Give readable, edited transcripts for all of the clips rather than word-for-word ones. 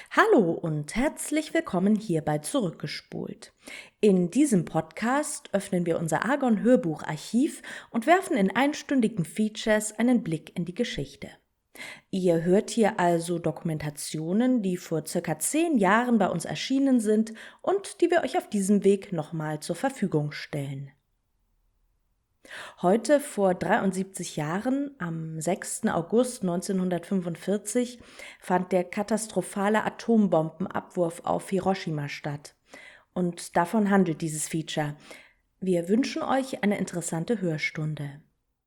Hallo und herzlich willkommen hier bei Zurückgespult. In diesem Podcast öffnen wir unser Argon-Hörbucharchiv und werfen in einstündigen Features einen Blick in die Geschichte. Ihr hört hier also Dokumentationen, die vor circa 10 Jahren bei uns erschienen sind und die wir euch auf diesem Weg nochmal zur Verfügung stellen. Heute vor 73 Jahren, am 6. August 1945, fand der katastrophale Atombombenabwurf auf Hiroshima statt. Und davon handelt dieses Feature. Wir wünschen euch eine interessante Hörstunde.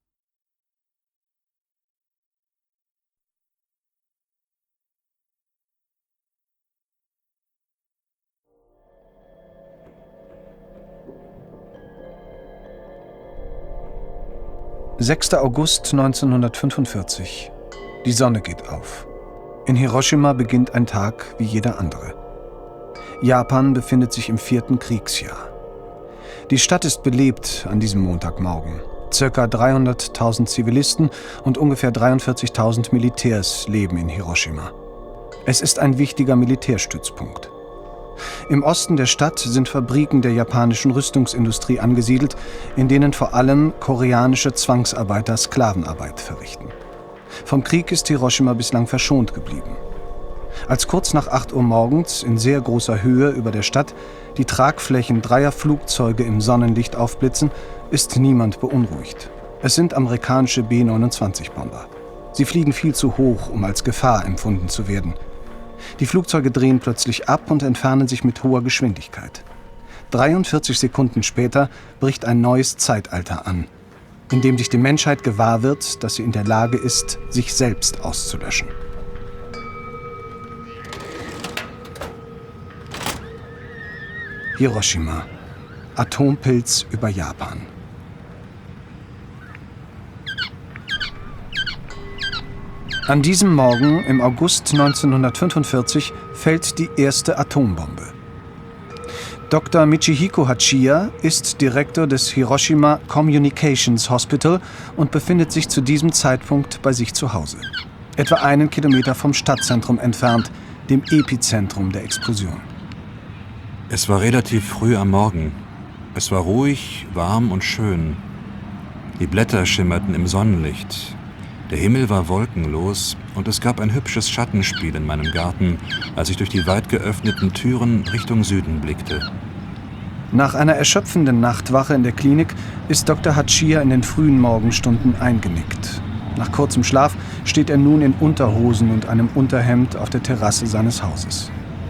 »6. August 1945. Die Sonne geht auf. In Hiroshima beginnt ein Tag wie jeder andere. Japan befindet sich im 4. Kriegsjahr. Die Stadt ist belebt an diesem Montagmorgen. Circa 300.000 Zivilisten und ungefähr 43.000 Militärs leben in Hiroshima. Es ist ein wichtiger Militärstützpunkt. Im Osten der Stadt sind Fabriken der japanischen Rüstungsindustrie angesiedelt, in denen vor allem koreanische Zwangsarbeiter Sklavenarbeit verrichten. Vom Krieg ist Hiroshima bislang verschont geblieben. Als kurz nach 8 Uhr morgens in sehr großer Höhe über der Stadt die Tragflächen 3 Flugzeuge im Sonnenlicht aufblitzen, ist niemand beunruhigt. Es sind amerikanische B-29-Bomber. Sie fliegen viel zu hoch, um als Gefahr empfunden zu werden. Die Flugzeuge drehen plötzlich ab und entfernen sich mit hoher Geschwindigkeit. 43 Sekunden später bricht ein neues Zeitalter an, in dem sich die Menschheit gewahr wird, dass sie in der Lage ist, sich selbst auszulöschen. Hiroshima. Atompilz über Japan. An diesem Morgen im August 1945 fällt die erste Atombombe. Dr. Michihiko Hachiya ist Direktor des Hiroshima Communications Hospital und befindet sich zu diesem Zeitpunkt bei sich zu Hause. Etwa 1 Kilometer vom Stadtzentrum entfernt, dem Epizentrum der Explosion. Es war relativ früh am Morgen. Es war ruhig, warm und schön. Die Blätter schimmerten im Sonnenlicht. Der Himmel war wolkenlos und es gab ein hübsches Schattenspiel in meinem Garten, als ich durch die weit geöffneten Türen Richtung Süden blickte. Nach einer erschöpfenden Nachtwache in der Klinik ist Dr. Hachiya in den frühen Morgenstunden eingenickt. Nach kurzem Schlaf steht er nun in Unterhosen und einem Unterhemd auf der Terrasse seines Hauses.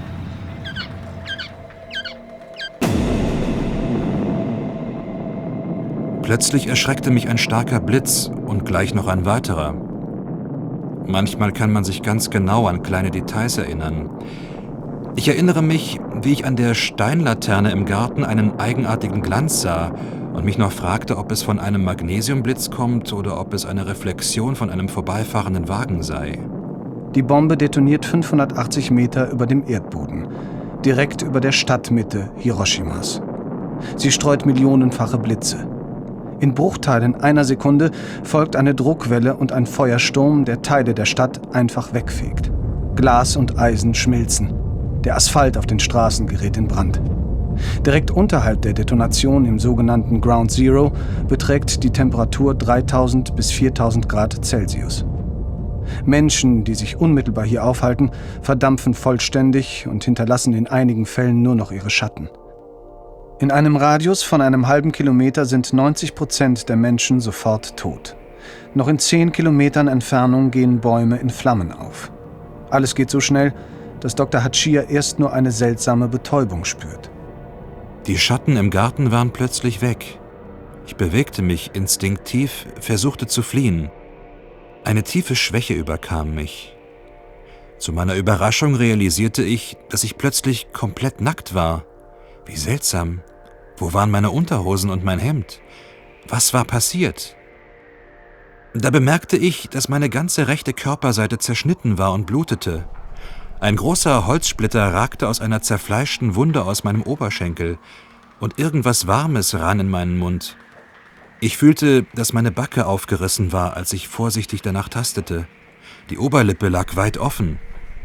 Plötzlich erschreckte mich ein starker Blitz und gleich noch ein weiterer. Manchmal kann man sich ganz genau an kleine Details erinnern. Ich erinnere mich, wie ich an der Steinlaterne im Garten einen eigenartigen Glanz sah und mich noch fragte, ob es von einem Magnesiumblitz kommt oder ob es eine Reflexion von einem vorbeifahrenden Wagen sei. Die Bombe detoniert 580 Meter über dem Erdboden, direkt über der Stadtmitte Hiroshimas. Sie streut millionenfache Blitze. In Bruchteilen einer Sekunde folgt eine Druckwelle und ein Feuersturm, der Teile der Stadt einfach wegfegt. Glas und Eisen schmilzen. Der Asphalt auf den Straßen gerät in Brand. Direkt unterhalb der Detonation im sogenannten Ground Zero beträgt die Temperatur 3000 bis 4000 Grad Celsius. Menschen, die sich unmittelbar hier aufhalten, verdampfen vollständig und hinterlassen in einigen Fällen nur noch ihre Schatten. In einem Radius von einem halben Kilometer sind 90% der Menschen sofort tot. Noch in 10 Kilometern Entfernung gehen Bäume in Flammen auf. Alles geht so schnell, dass Dr. Hachiya erst nur eine seltsame Betäubung spürt. Die Schatten im Garten waren plötzlich weg. Ich bewegte mich instinktiv, versuchte zu fliehen. Eine tiefe Schwäche überkam mich. Zu meiner Überraschung realisierte ich, dass ich plötzlich komplett nackt war. Wie seltsam. Wo waren meine Unterhosen und mein Hemd? Was war passiert? Da bemerkte ich, dass meine ganze rechte Körperseite zerschnitten war und blutete. Ein großer Holzsplitter ragte aus einer zerfleischten Wunde aus meinem Oberschenkel und irgendwas Warmes rann in meinen Mund. Ich fühlte, dass meine Backe aufgerissen war, als ich vorsichtig danach tastete. Die Oberlippe lag weit offen.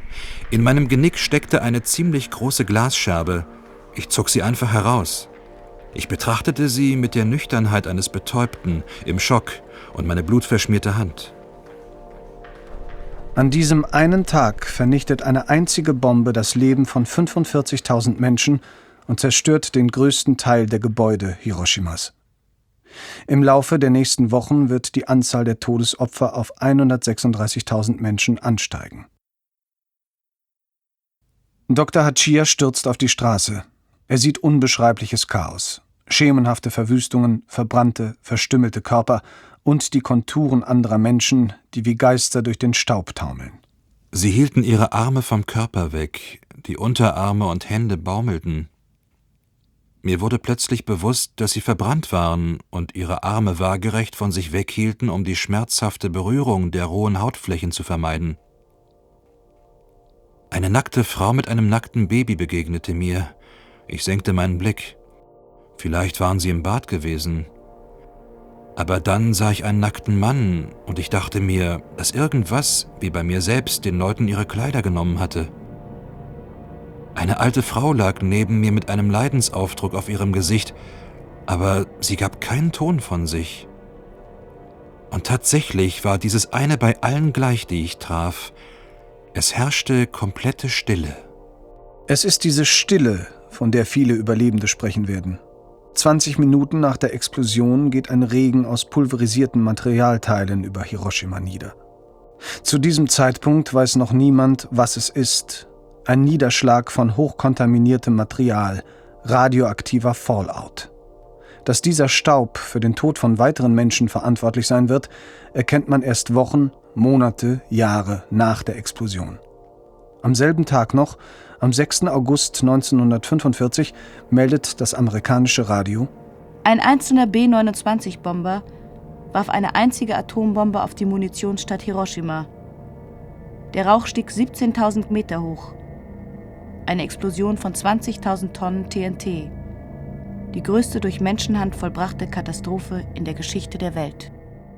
In meinem Genick steckte eine ziemlich große Glasscherbe. Ich zog sie einfach heraus. Ich betrachtete sie mit der Nüchternheit eines Betäubten, im Schock, und meine blutverschmierte Hand. An diesem einen Tag vernichtet eine einzige Bombe das Leben von 45.000 Menschen und zerstört den größten Teil der Gebäude Hiroshimas. Im Laufe der nächsten Wochen wird die Anzahl der Todesopfer auf 136.000 Menschen ansteigen. Dr. Hachiya stürzt auf die Straße. Er sieht unbeschreibliches Chaos. Schemenhafte Verwüstungen, verbrannte, verstümmelte Körper und die Konturen anderer Menschen, die wie Geister durch den Staub taumeln. Sie hielten ihre Arme vom Körper weg, die Unterarme und Hände baumelten. Mir wurde plötzlich bewusst, dass sie verbrannt waren und ihre Arme waagerecht von sich weghielten, um die schmerzhafte Berührung der rohen Hautflächen zu vermeiden. Eine nackte Frau mit einem nackten Baby begegnete mir. Ich senkte meinen Blick. Vielleicht waren sie im Bad gewesen. Aber dann sah ich einen nackten Mann und ich dachte mir, dass irgendwas, wie bei mir selbst, den Leuten ihre Kleider genommen hatte. Eine alte Frau lag neben mir mit einem Leidensaufdruck auf ihrem Gesicht, aber sie gab keinen Ton von sich. Und tatsächlich war dieses eine bei allen gleich, die ich traf. Es herrschte komplette Stille. Es ist diese Stille, von der viele Überlebende sprechen werden. 20 Minuten nach der Explosion geht ein Regen aus pulverisierten Materialteilen über Hiroshima nieder. Zu diesem Zeitpunkt weiß noch niemand, was es ist. Ein Niederschlag von hochkontaminiertem Material, radioaktiver Fallout. Dass dieser Staub für den Tod von weiteren Menschen verantwortlich sein wird, erkennt man erst Wochen, Monate, Jahre nach der Explosion. Am selben Tag noch, am 6. August 1945, meldet das amerikanische Radio: Ein einzelner B-29-Bomber warf eine einzige Atombombe auf die Munitionsstadt Hiroshima. Der Rauch stieg 17.000 Meter hoch. Eine Explosion von 20.000 Tonnen TNT. Die größte durch Menschenhand vollbrachte Katastrophe in der Geschichte der Welt.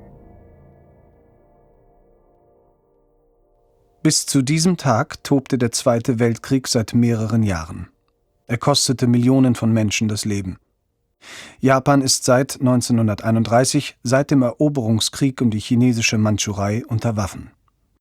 Bis zu diesem Tag tobte der Zweite Weltkrieg seit mehreren Jahren. Er kostete Millionen von Menschen das Leben. Japan ist seit 1931, seit dem Eroberungskrieg um die chinesische Mandschurei, unter Waffen.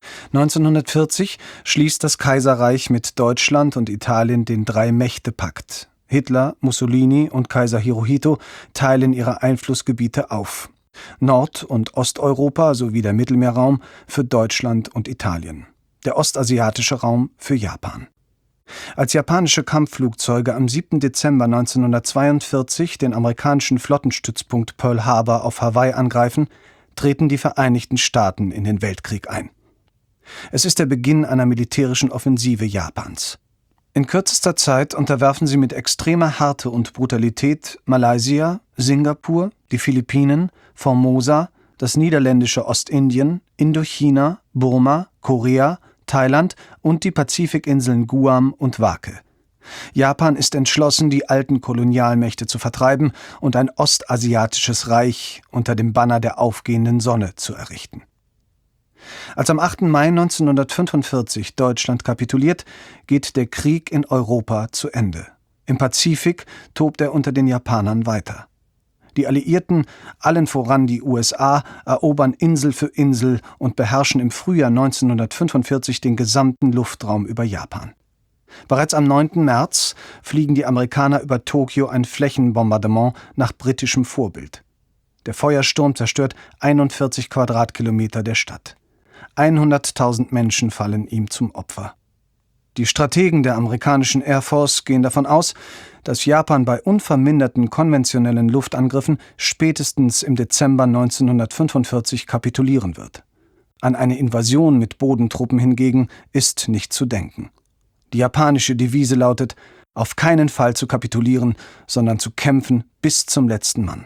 1940 schließt das Kaiserreich mit Deutschland und Italien den Drei-Mächte-Pakt. Hitler, Mussolini und Kaiser Hirohito teilen ihre Einflussgebiete auf. Nord- und Osteuropa sowie der Mittelmeerraum für Deutschland und Italien. Der ostasiatische Raum für Japan. Als japanische Kampfflugzeuge am 7. Dezember 1942 den amerikanischen Flottenstützpunkt Pearl Harbor auf Hawaii angreifen, treten die Vereinigten Staaten in den Weltkrieg ein. Es ist der Beginn einer militärischen Offensive Japans. In kürzester Zeit unterwerfen sie mit extremer Härte und Brutalität Malaysia, Singapur, die Philippinen, Formosa, das niederländische Ostindien, Indochina, Burma, Korea, Thailand und die Pazifikinseln Guam und Wake. Japan ist entschlossen, die alten Kolonialmächte zu vertreiben und ein ostasiatisches Reich unter dem Banner der aufgehenden Sonne zu errichten. Als am 8. Mai 1945 Deutschland kapituliert, geht der Krieg in Europa zu Ende. Im Pazifik tobt er unter den Japanern weiter. Die Alliierten, allen voran die USA, erobern Insel für Insel und beherrschen im Frühjahr 1945 den gesamten Luftraum über Japan. Bereits am 9. März fliegen die Amerikaner über Tokio ein Flächenbombardement nach britischem Vorbild. Der Feuersturm zerstört 41 Quadratkilometer der Stadt. 100.000 Menschen fallen ihm zum Opfer. Die Strategen der amerikanischen Air Force gehen davon aus, dass Japan bei unverminderten konventionellen Luftangriffen spätestens im Dezember 1945 kapitulieren wird. An eine Invasion mit Bodentruppen hingegen ist nicht zu denken. Die japanische Devise lautet: auf keinen Fall zu kapitulieren, sondern zu kämpfen bis zum letzten Mann.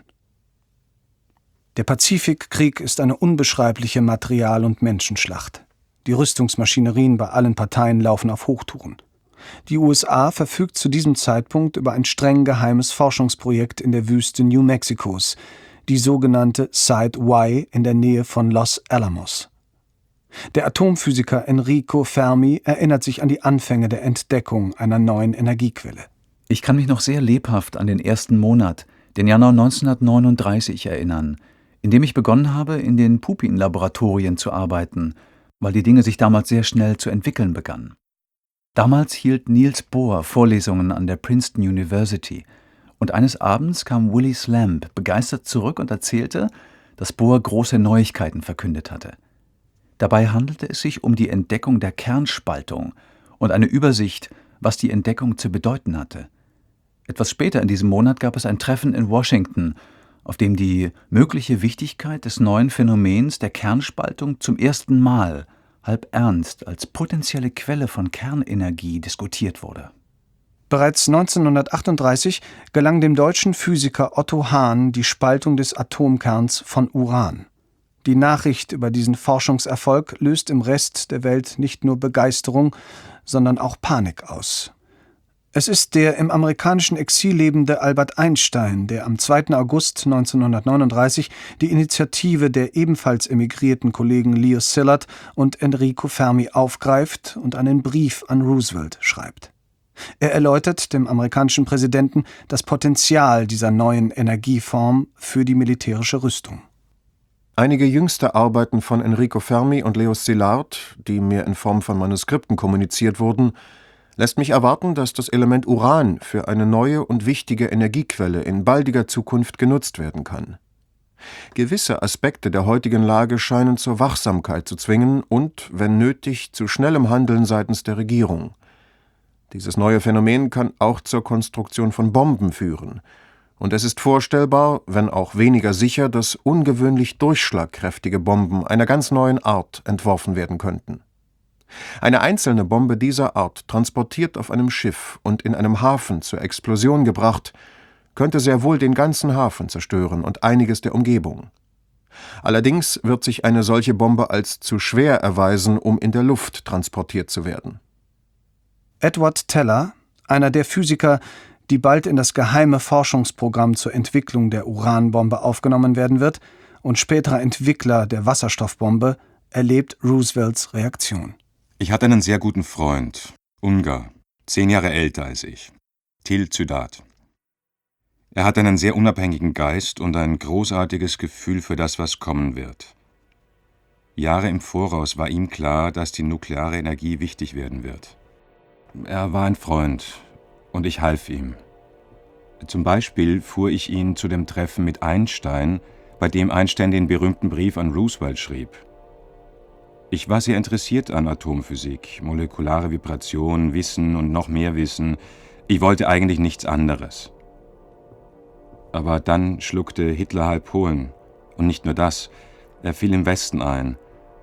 Der Pazifikkrieg ist eine unbeschreibliche Material- und Menschenschlacht. Die Rüstungsmaschinerien bei allen Parteien laufen auf Hochtouren. Die USA verfügt zu diesem Zeitpunkt über ein streng geheimes Forschungsprojekt in der Wüste New Mexicos, die sogenannte Site Y in der Nähe von Los Alamos. Der Atomphysiker Enrico Fermi erinnert sich an die Anfänge der Entdeckung einer neuen Energiequelle. Ich kann mich noch sehr lebhaft an den ersten Monat, den Januar 1939, erinnern, in dem ich begonnen habe, in den Pupin-Laboratorien zu arbeiten, weil die Dinge sich damals sehr schnell zu entwickeln begannen. Damals hielt Niels Bohr Vorlesungen an der Princeton University und eines Abends kam Willy Slamp begeistert zurück und erzählte, dass Bohr große Neuigkeiten verkündet hatte. Dabei handelte es sich um die Entdeckung der Kernspaltung und eine Übersicht, was die Entdeckung zu bedeuten hatte. Etwas später in diesem Monat gab es ein Treffen in Washington, auf dem die mögliche Wichtigkeit des neuen Phänomens der Kernspaltung zum ersten Mal halb ernst als potenzielle Quelle von Kernenergie diskutiert wurde. Bereits 1938 gelang dem deutschen Physiker Otto Hahn die Spaltung des Atomkerns von Uran. Die Nachricht über diesen Forschungserfolg löst im Rest der Welt nicht nur Begeisterung, sondern auch Panik aus. Es ist der im amerikanischen Exil lebende Albert Einstein, der am 2. August 1939 die Initiative der ebenfalls emigrierten Kollegen Leo Szilard und Enrico Fermi aufgreift und einen Brief an Roosevelt schreibt. Er erläutert dem amerikanischen Präsidenten das Potenzial dieser neuen Energieform für die militärische Rüstung. Einige jüngste Arbeiten von Enrico Fermi und Leo Szilard, die mir in Form von Manuskripten kommuniziert wurden, lässt mich erwarten, dass das Element Uran für eine neue und wichtige Energiequelle in baldiger Zukunft genutzt werden kann. Gewisse Aspekte der heutigen Lage scheinen zur Wachsamkeit zu zwingen und, wenn nötig, zu schnellem Handeln seitens der Regierung. Dieses neue Phänomen kann auch zur Konstruktion von Bomben führen. Und es ist vorstellbar, wenn auch weniger sicher, dass ungewöhnlich durchschlagkräftige Bomben einer ganz neuen Art entworfen werden könnten. Eine einzelne Bombe dieser Art, transportiert auf einem Schiff und in einem Hafen zur Explosion gebracht, könnte sehr wohl den ganzen Hafen zerstören und einiges der Umgebung. Allerdings wird sich eine solche Bombe als zu schwer erweisen, um in der Luft transportiert zu werden. Edward Teller, einer der Physiker, die bald in das geheime Forschungsprogramm zur Entwicklung der Uranbombe aufgenommen werden wird und späterer Entwickler der Wasserstoffbombe, erlebt Roosevelts Reaktion. Ich hatte einen sehr guten Freund, Ungar, 10 Jahre älter als ich, Till Zydat. Er hat einen sehr unabhängigen Geist und ein großartiges Gefühl für das, was kommen wird. Jahre im Voraus war ihm klar, dass die nukleare Energie wichtig werden wird. Er war ein Freund und ich half ihm. Zum Beispiel fuhr ich ihn zu dem Treffen mit Einstein, bei dem Einstein den berühmten Brief an Roosevelt schrieb. Ich war sehr interessiert an Atomphysik, molekulare Vibration, Wissen und noch mehr Wissen. Ich wollte eigentlich nichts anderes. Aber dann schluckte Hitler halb Polen. Und nicht nur das, er fiel im Westen ein.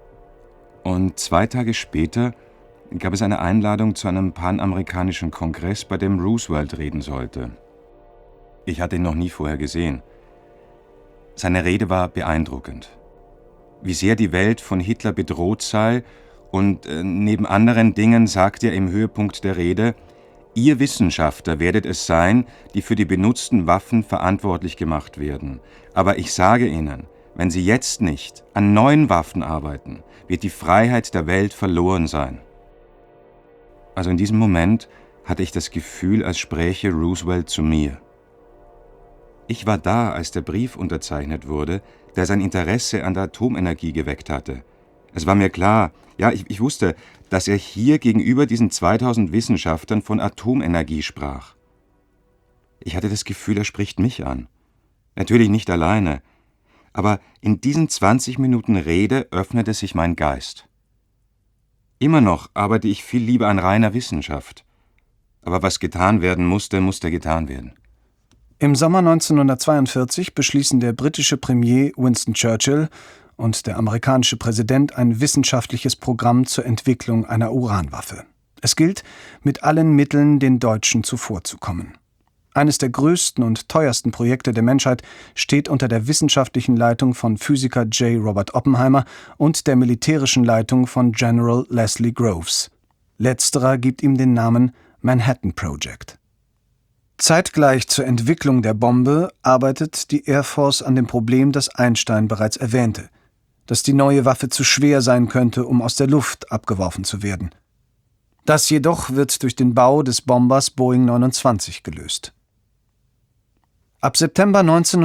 Und 2 Tage später gab es eine Einladung zu einem panamerikanischen Kongress, bei dem Roosevelt reden sollte. Ich hatte ihn noch nie vorher gesehen. Seine Rede war beeindruckend. Wie sehr die Welt von Hitler bedroht sei und neben anderen Dingen sagte er im Höhepunkt der Rede, ihr Wissenschaftler werdet es sein, die für die benutzten Waffen verantwortlich gemacht werden. Aber ich sage Ihnen, wenn Sie jetzt nicht an neuen Waffen arbeiten, wird die Freiheit der Welt verloren sein. Also in diesem Moment hatte ich das Gefühl, als spräche Roosevelt zu mir. Ich war da, als der Brief unterzeichnet wurde, der sein Interesse an der Atomenergie geweckt hatte. Es war mir klar, ja, ich wusste, dass er hier gegenüber diesen 2000 Wissenschaftlern von Atomenergie sprach. Ich hatte das Gefühl, er spricht mich an. Natürlich nicht alleine, aber in diesen 20 Minuten Rede öffnete sich mein Geist. Immer noch arbeite ich viel lieber an reiner Wissenschaft. Aber was getan werden musste, musste getan werden. Im Sommer 1942 beschließen der britische Premier Winston Churchill und der amerikanische Präsident ein wissenschaftliches Programm zur Entwicklung einer Uranwaffe. Es gilt, mit allen Mitteln den Deutschen zuvorzukommen. Eines der größten und teuersten Projekte der Menschheit steht unter der wissenschaftlichen Leitung von Physiker J. Robert Oppenheimer und der militärischen Leitung von General Leslie Groves. Letzterer gibt ihm den Namen Manhattan Project. Zeitgleich zur Entwicklung der Bombe arbeitet die Air Force an dem Problem, das Einstein bereits erwähnte: dass die neue Waffe zu schwer sein könnte, um aus der Luft abgeworfen zu werden. Das jedoch wird durch den Bau des Bombers Boeing 29 gelöst. Ab September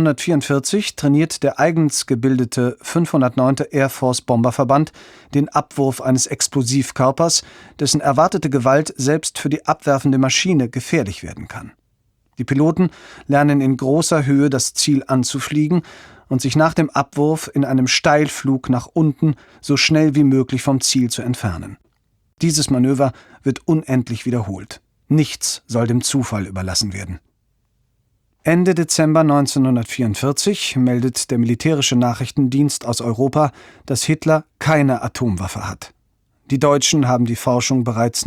1944 trainiert der eigens gebildete 509. Air Force Bomberverband den Abwurf eines Explosivkörpers, dessen erwartete Gewalt selbst für die abwerfende Maschine gefährlich werden kann. Die Piloten lernen in großer Höhe das Ziel anzufliegen und sich nach dem Abwurf in einem Steilflug nach unten so schnell wie möglich vom Ziel zu entfernen. Dieses Manöver wird unendlich wiederholt. Nichts soll dem Zufall überlassen werden. Ende Dezember 1944 meldet der militärische Nachrichtendienst aus Europa, dass Hitler keine Atomwaffe hat. Die Deutschen haben die Forschung bereits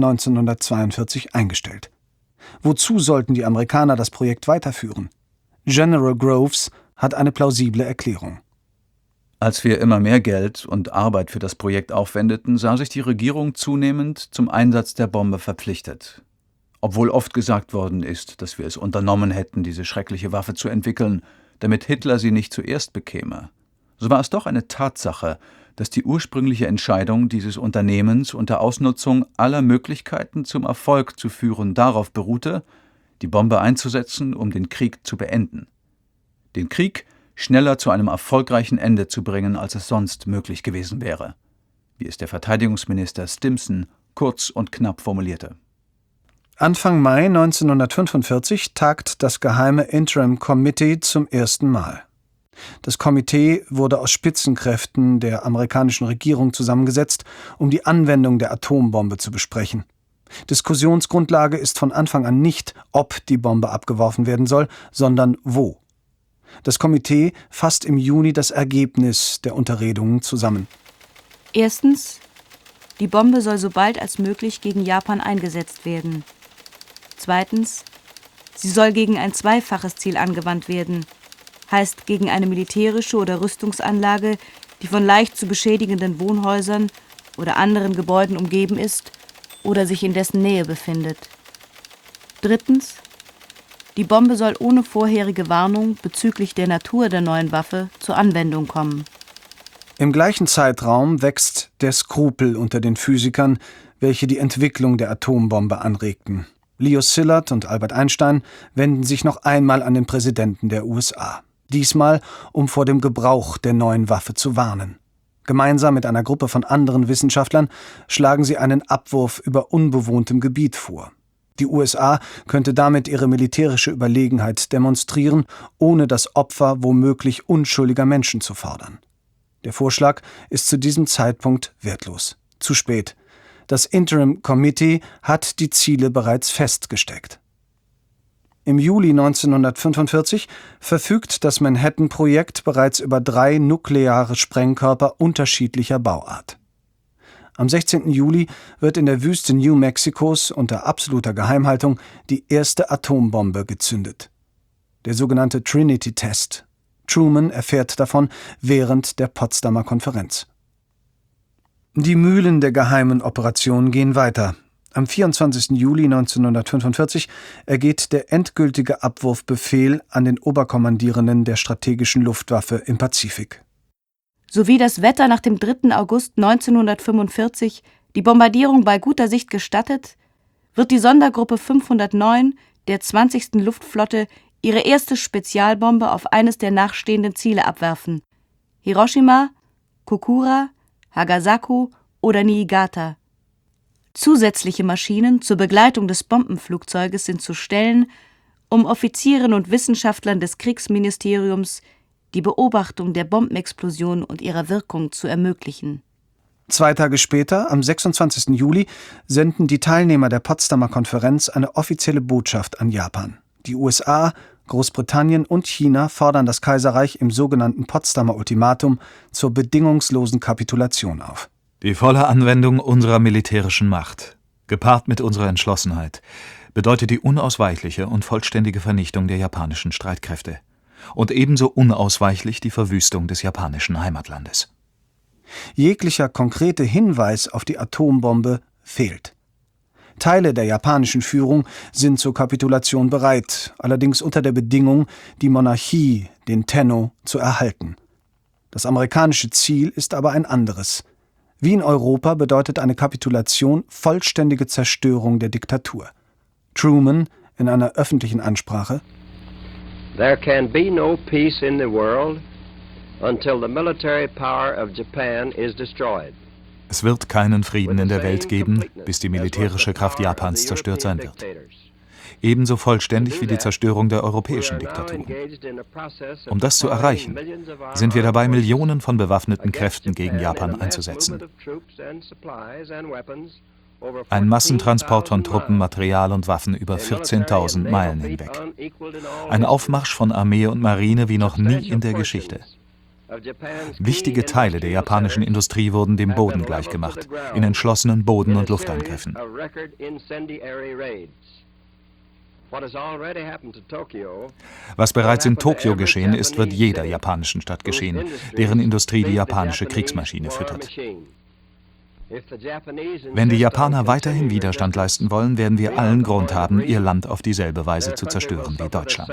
1942 eingestellt. Wozu sollten die Amerikaner das Projekt weiterführen? General Groves hat eine plausible Erklärung. Als wir immer mehr Geld und Arbeit für das Projekt aufwendeten, sah sich die Regierung zunehmend zum Einsatz der Bombe verpflichtet. Obwohl oft gesagt worden ist, dass wir es unternommen hätten, diese schreckliche Waffe zu entwickeln, damit Hitler sie nicht zuerst bekäme, so war es doch eine Tatsache, dass die ursprüngliche Entscheidung dieses Unternehmens unter Ausnutzung aller Möglichkeiten zum Erfolg zu führen darauf beruhte, die Bombe einzusetzen, um den Krieg zu beenden. Den Krieg schneller zu einem erfolgreichen Ende zu bringen, als es sonst möglich gewesen wäre, wie es der Verteidigungsminister Stimson kurz und knapp formulierte. Anfang Mai 1945 tagt das geheime Interim Committee zum ersten Mal. Das Komitee wurde aus Spitzenkräften der amerikanischen Regierung zusammengesetzt, um die Anwendung der Atombombe zu besprechen. Diskussionsgrundlage ist von Anfang an nicht, ob die Bombe abgeworfen werden soll, sondern wo. Das Komitee fasst im Juni das Ergebnis der Unterredungen zusammen. Erstens, die Bombe soll so bald als möglich gegen Japan eingesetzt werden. Zweitens, sie soll gegen ein zweifaches Ziel angewandt werden, heißt gegen eine militärische oder Rüstungsanlage, die von leicht zu beschädigenden Wohnhäusern oder anderen Gebäuden umgeben ist oder sich in dessen Nähe befindet. Drittens, die Bombe soll ohne vorherige Warnung bezüglich der Natur der neuen Waffe zur Anwendung kommen. Im gleichen Zeitraum wächst der Skrupel unter den Physikern, welche die Entwicklung der Atombombe anregten. Leo Szilard und Albert Einstein wenden sich noch einmal an den Präsidenten der USA. Diesmal, um vor dem Gebrauch der neuen Waffe zu warnen. Gemeinsam mit einer Gruppe von anderen Wissenschaftlern schlagen sie einen Abwurf über unbewohntem Gebiet vor. Die USA könnte damit ihre militärische Überlegenheit demonstrieren, ohne das Opfer womöglich unschuldiger Menschen zu fordern. Der Vorschlag ist zu diesem Zeitpunkt wertlos. Zu spät. Das Interim Committee hat die Ziele bereits festgesteckt. Im Juli 1945 verfügt das Manhattan-Projekt bereits über 3 nukleare Sprengkörper unterschiedlicher Bauart. Am 16. Juli wird in der Wüste New Mexicos unter absoluter Geheimhaltung die erste Atombombe gezündet. Der sogenannte Trinity-Test. Truman erfährt davon während der Potsdamer Konferenz. Die Mühlen der geheimen Operation gehen weiter. Am 24. Juli 1945 ergeht der endgültige Abwurfbefehl an den Oberkommandierenden der strategischen Luftwaffe im Pazifik. Sowie das Wetter nach dem 3. August 1945 die Bombardierung bei guter Sicht gestattet, wird die Sondergruppe 509 der 20. Luftflotte ihre erste Spezialbombe auf eines der nachstehenden Ziele abwerfen: Hiroshima, Kokura, Hagasaku oder Niigata. Zusätzliche Maschinen zur Begleitung des Bombenflugzeuges sind zu stellen, um Offizieren und Wissenschaftlern des Kriegsministeriums die Beobachtung der Bombenexplosion und ihrer Wirkung zu ermöglichen. 2 Tage später, am 26. Juli, senden die Teilnehmer der Potsdamer Konferenz eine offizielle Botschaft an Japan. Die USA, Großbritannien und China fordern das Kaiserreich im sogenannten Potsdamer Ultimatum zur bedingungslosen Kapitulation auf. Die volle Anwendung unserer militärischen Macht, gepaart mit unserer Entschlossenheit, bedeutet die unausweichliche und vollständige Vernichtung der japanischen Streitkräfte und ebenso unausweichlich die Verwüstung des japanischen Heimatlandes. Jeglicher konkrete Hinweis auf die Atombombe fehlt. Teile der japanischen Führung sind zur Kapitulation bereit, allerdings unter der Bedingung, die Monarchie, den Tenno, zu erhalten. Das amerikanische Ziel ist aber ein anderes. Wie in Europa bedeutet eine Kapitulation vollständige Zerstörung der Diktatur. Truman in einer öffentlichen Ansprache: There can be no peace in the world until the military power of Japan is destroyed. Es wird keinen Frieden in der Welt geben, bis die militärische Kraft Japans zerstört sein wird. Ebenso vollständig wie die Zerstörung der europäischen Diktaturen. Um das zu erreichen, sind wir dabei, Millionen von bewaffneten Kräften gegen Japan einzusetzen. Ein Massentransport von Truppen, Material und Waffen über 14.000 Meilen hinweg. Ein Aufmarsch von Armee und Marine wie noch nie in der Geschichte. Wichtige Teile der japanischen Industrie wurden dem Boden gleichgemacht, in entschlossenen Boden- und Luftangriffen. Was bereits in Tokio geschehen ist, wird jeder japanischen Stadt geschehen, deren Industrie die japanische Kriegsmaschine füttert. Wenn die Japaner weiterhin Widerstand leisten wollen, werden wir allen Grund haben, ihr Land auf dieselbe Weise zu zerstören wie Deutschland.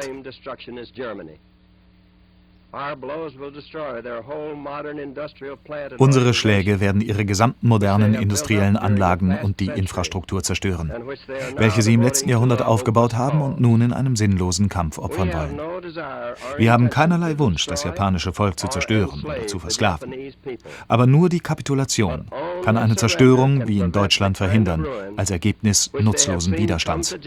Unsere Schläge werden ihre gesamten modernen industriellen Anlagen und die Infrastruktur zerstören, welche sie im letzten Jahrhundert aufgebaut haben und nun in einem sinnlosen Kampf opfern wollen. Wir haben keinerlei Wunsch, das japanische Volk zu zerstören oder zu versklaven. Aber nur die Kapitulation kann eine Zerstörung wie in Deutschland verhindern, als Ergebnis nutzlosen Widerstands.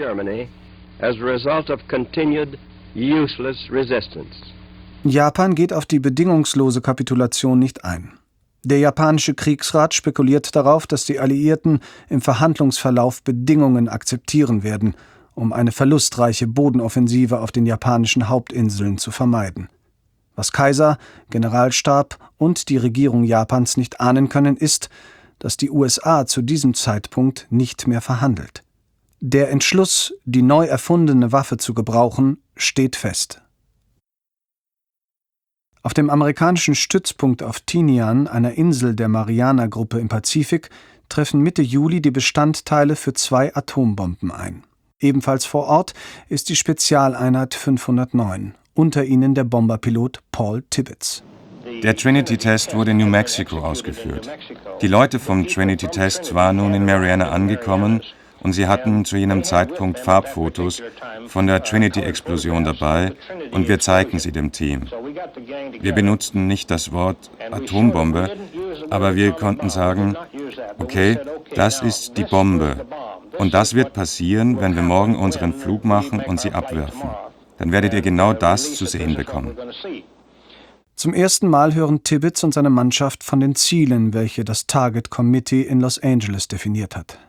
Japan geht auf die bedingungslose Kapitulation nicht ein. Der japanische Kriegsrat spekuliert darauf, dass die Alliierten im Verhandlungsverlauf Bedingungen akzeptieren werden, um eine verlustreiche Bodenoffensive auf den japanischen Hauptinseln zu vermeiden. Was Kaiser, Generalstab und die Regierung Japans nicht ahnen können, ist, dass die USA zu diesem Zeitpunkt nicht mehr verhandelt. Der Entschluss, die neu erfundene Waffe zu gebrauchen, steht fest. Auf dem amerikanischen Stützpunkt auf Tinian, einer Insel der Mariana-Gruppe im Pazifik, treffen Mitte Juli die Bestandteile für 2 Atombomben ein. Ebenfalls vor Ort ist die Spezialeinheit 509, unter ihnen der Bomberpilot Paul Tibbets. Der Trinity-Test wurde in New Mexico ausgeführt. Die Leute vom Trinity-Test waren nun in Mariana angekommen und sie hatten zu jenem Zeitpunkt Farbfotos von der Trinity-Explosion dabei und wir zeigten sie dem Team. Wir benutzten nicht das Wort Atombombe, aber wir konnten sagen, okay, das ist die Bombe und das wird passieren, wenn wir morgen unseren Flug machen und sie abwerfen. Dann werdet ihr genau das zu sehen bekommen. Zum ersten Mal hören Tibbets und seine Mannschaft von den Zielen, welche das Target Committee in Los Angeles definiert hat.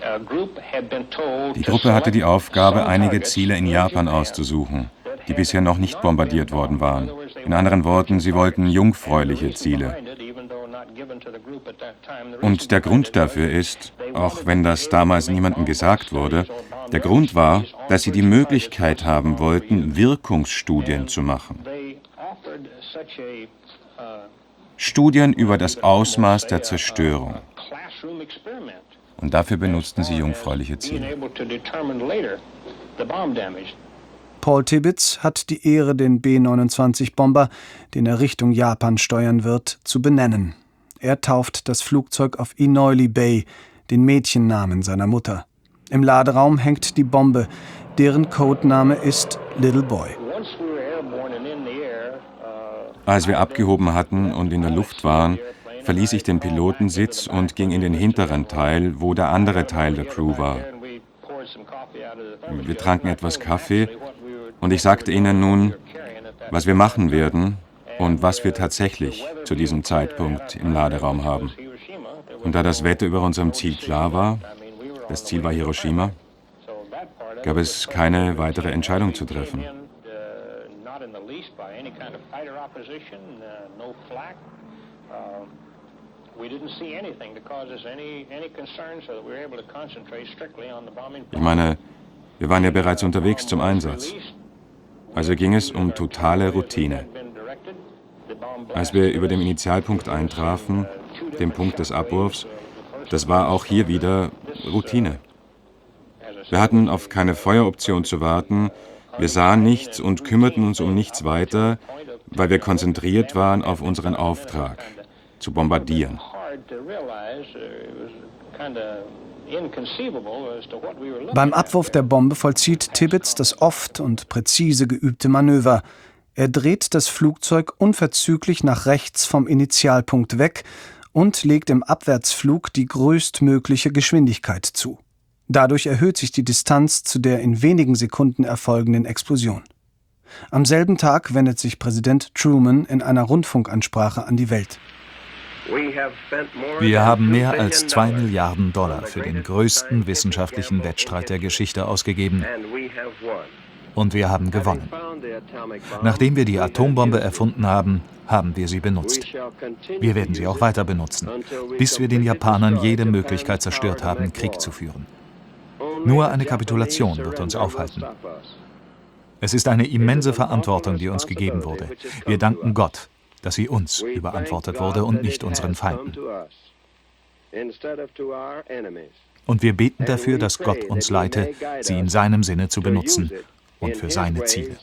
Die Gruppe hatte die Aufgabe, einige Ziele in Japan auszusuchen, die bisher noch nicht bombardiert worden waren. In anderen Worten, sie wollten jungfräuliche Ziele. Und der Grund dafür ist, auch wenn das damals niemandem gesagt wurde, der Grund war, dass sie die Möglichkeit haben wollten, Wirkungsstudien zu machen. Studien über das Ausmaß der Zerstörung. Und dafür benutzten sie jungfräuliche Ziele. Paul Tibbets hat die Ehre, den B-29-Bomber, den er Richtung Japan steuern wird, zu benennen. Er tauft das Flugzeug auf Inoili Bay, den Mädchennamen seiner Mutter. Im Laderaum hängt die Bombe, deren Codename ist Little Boy. Als wir abgehoben hatten und in der Luft waren, verließ ich den Pilotensitz und ging in den hinteren Teil, wo der andere Teil der Crew war. Wir tranken etwas Kaffee und ich sagte ihnen nun, was wir machen werden und was wir tatsächlich zu diesem Zeitpunkt im Laderaum haben. Und da das Wetter über unserem Ziel klar war, das Ziel war Hiroshima, gab es keine weitere Entscheidung zu treffen. Ich meine, wir waren ja bereits unterwegs zum Einsatz. Also ging es um totale Routine. Als wir über dem Initialpunkt eintrafen, dem Punkt des Abwurfs, das war auch hier wieder Routine. Wir hatten auf keine Feueroption zu warten, wir sahen nichts und kümmerten uns um nichts weiter, weil wir konzentriert waren auf unseren Auftrag, zu bombardieren. Beim Abwurf der Bombe vollzieht Tibbets das oft und präzise geübte Manöver. Er dreht das Flugzeug unverzüglich nach rechts vom Initialpunkt weg und legt im Abwärtsflug die größtmögliche Geschwindigkeit zu. Dadurch erhöht sich die Distanz zu der in wenigen Sekunden erfolgenden Explosion. Am selben Tag wendet sich Präsident Truman in einer Rundfunkansprache an die Welt. Wir haben mehr als $2 Milliarden für den größten wissenschaftlichen Wettstreit der Geschichte ausgegeben. Und wir haben gewonnen. Nachdem wir die Atombombe erfunden haben, haben wir sie benutzt. Wir werden sie auch weiter benutzen, bis wir den Japanern jede Möglichkeit zerstört haben, Krieg zu führen. Nur eine Kapitulation wird uns aufhalten. Es ist eine immense Verantwortung, die uns gegeben wurde. Wir danken Gott, dass sie uns überantwortet wurde und nicht unseren Feinden. Und wir beten dafür, dass Gott uns leite, sie in seinem Sinne zu benutzen und für seine Ziele.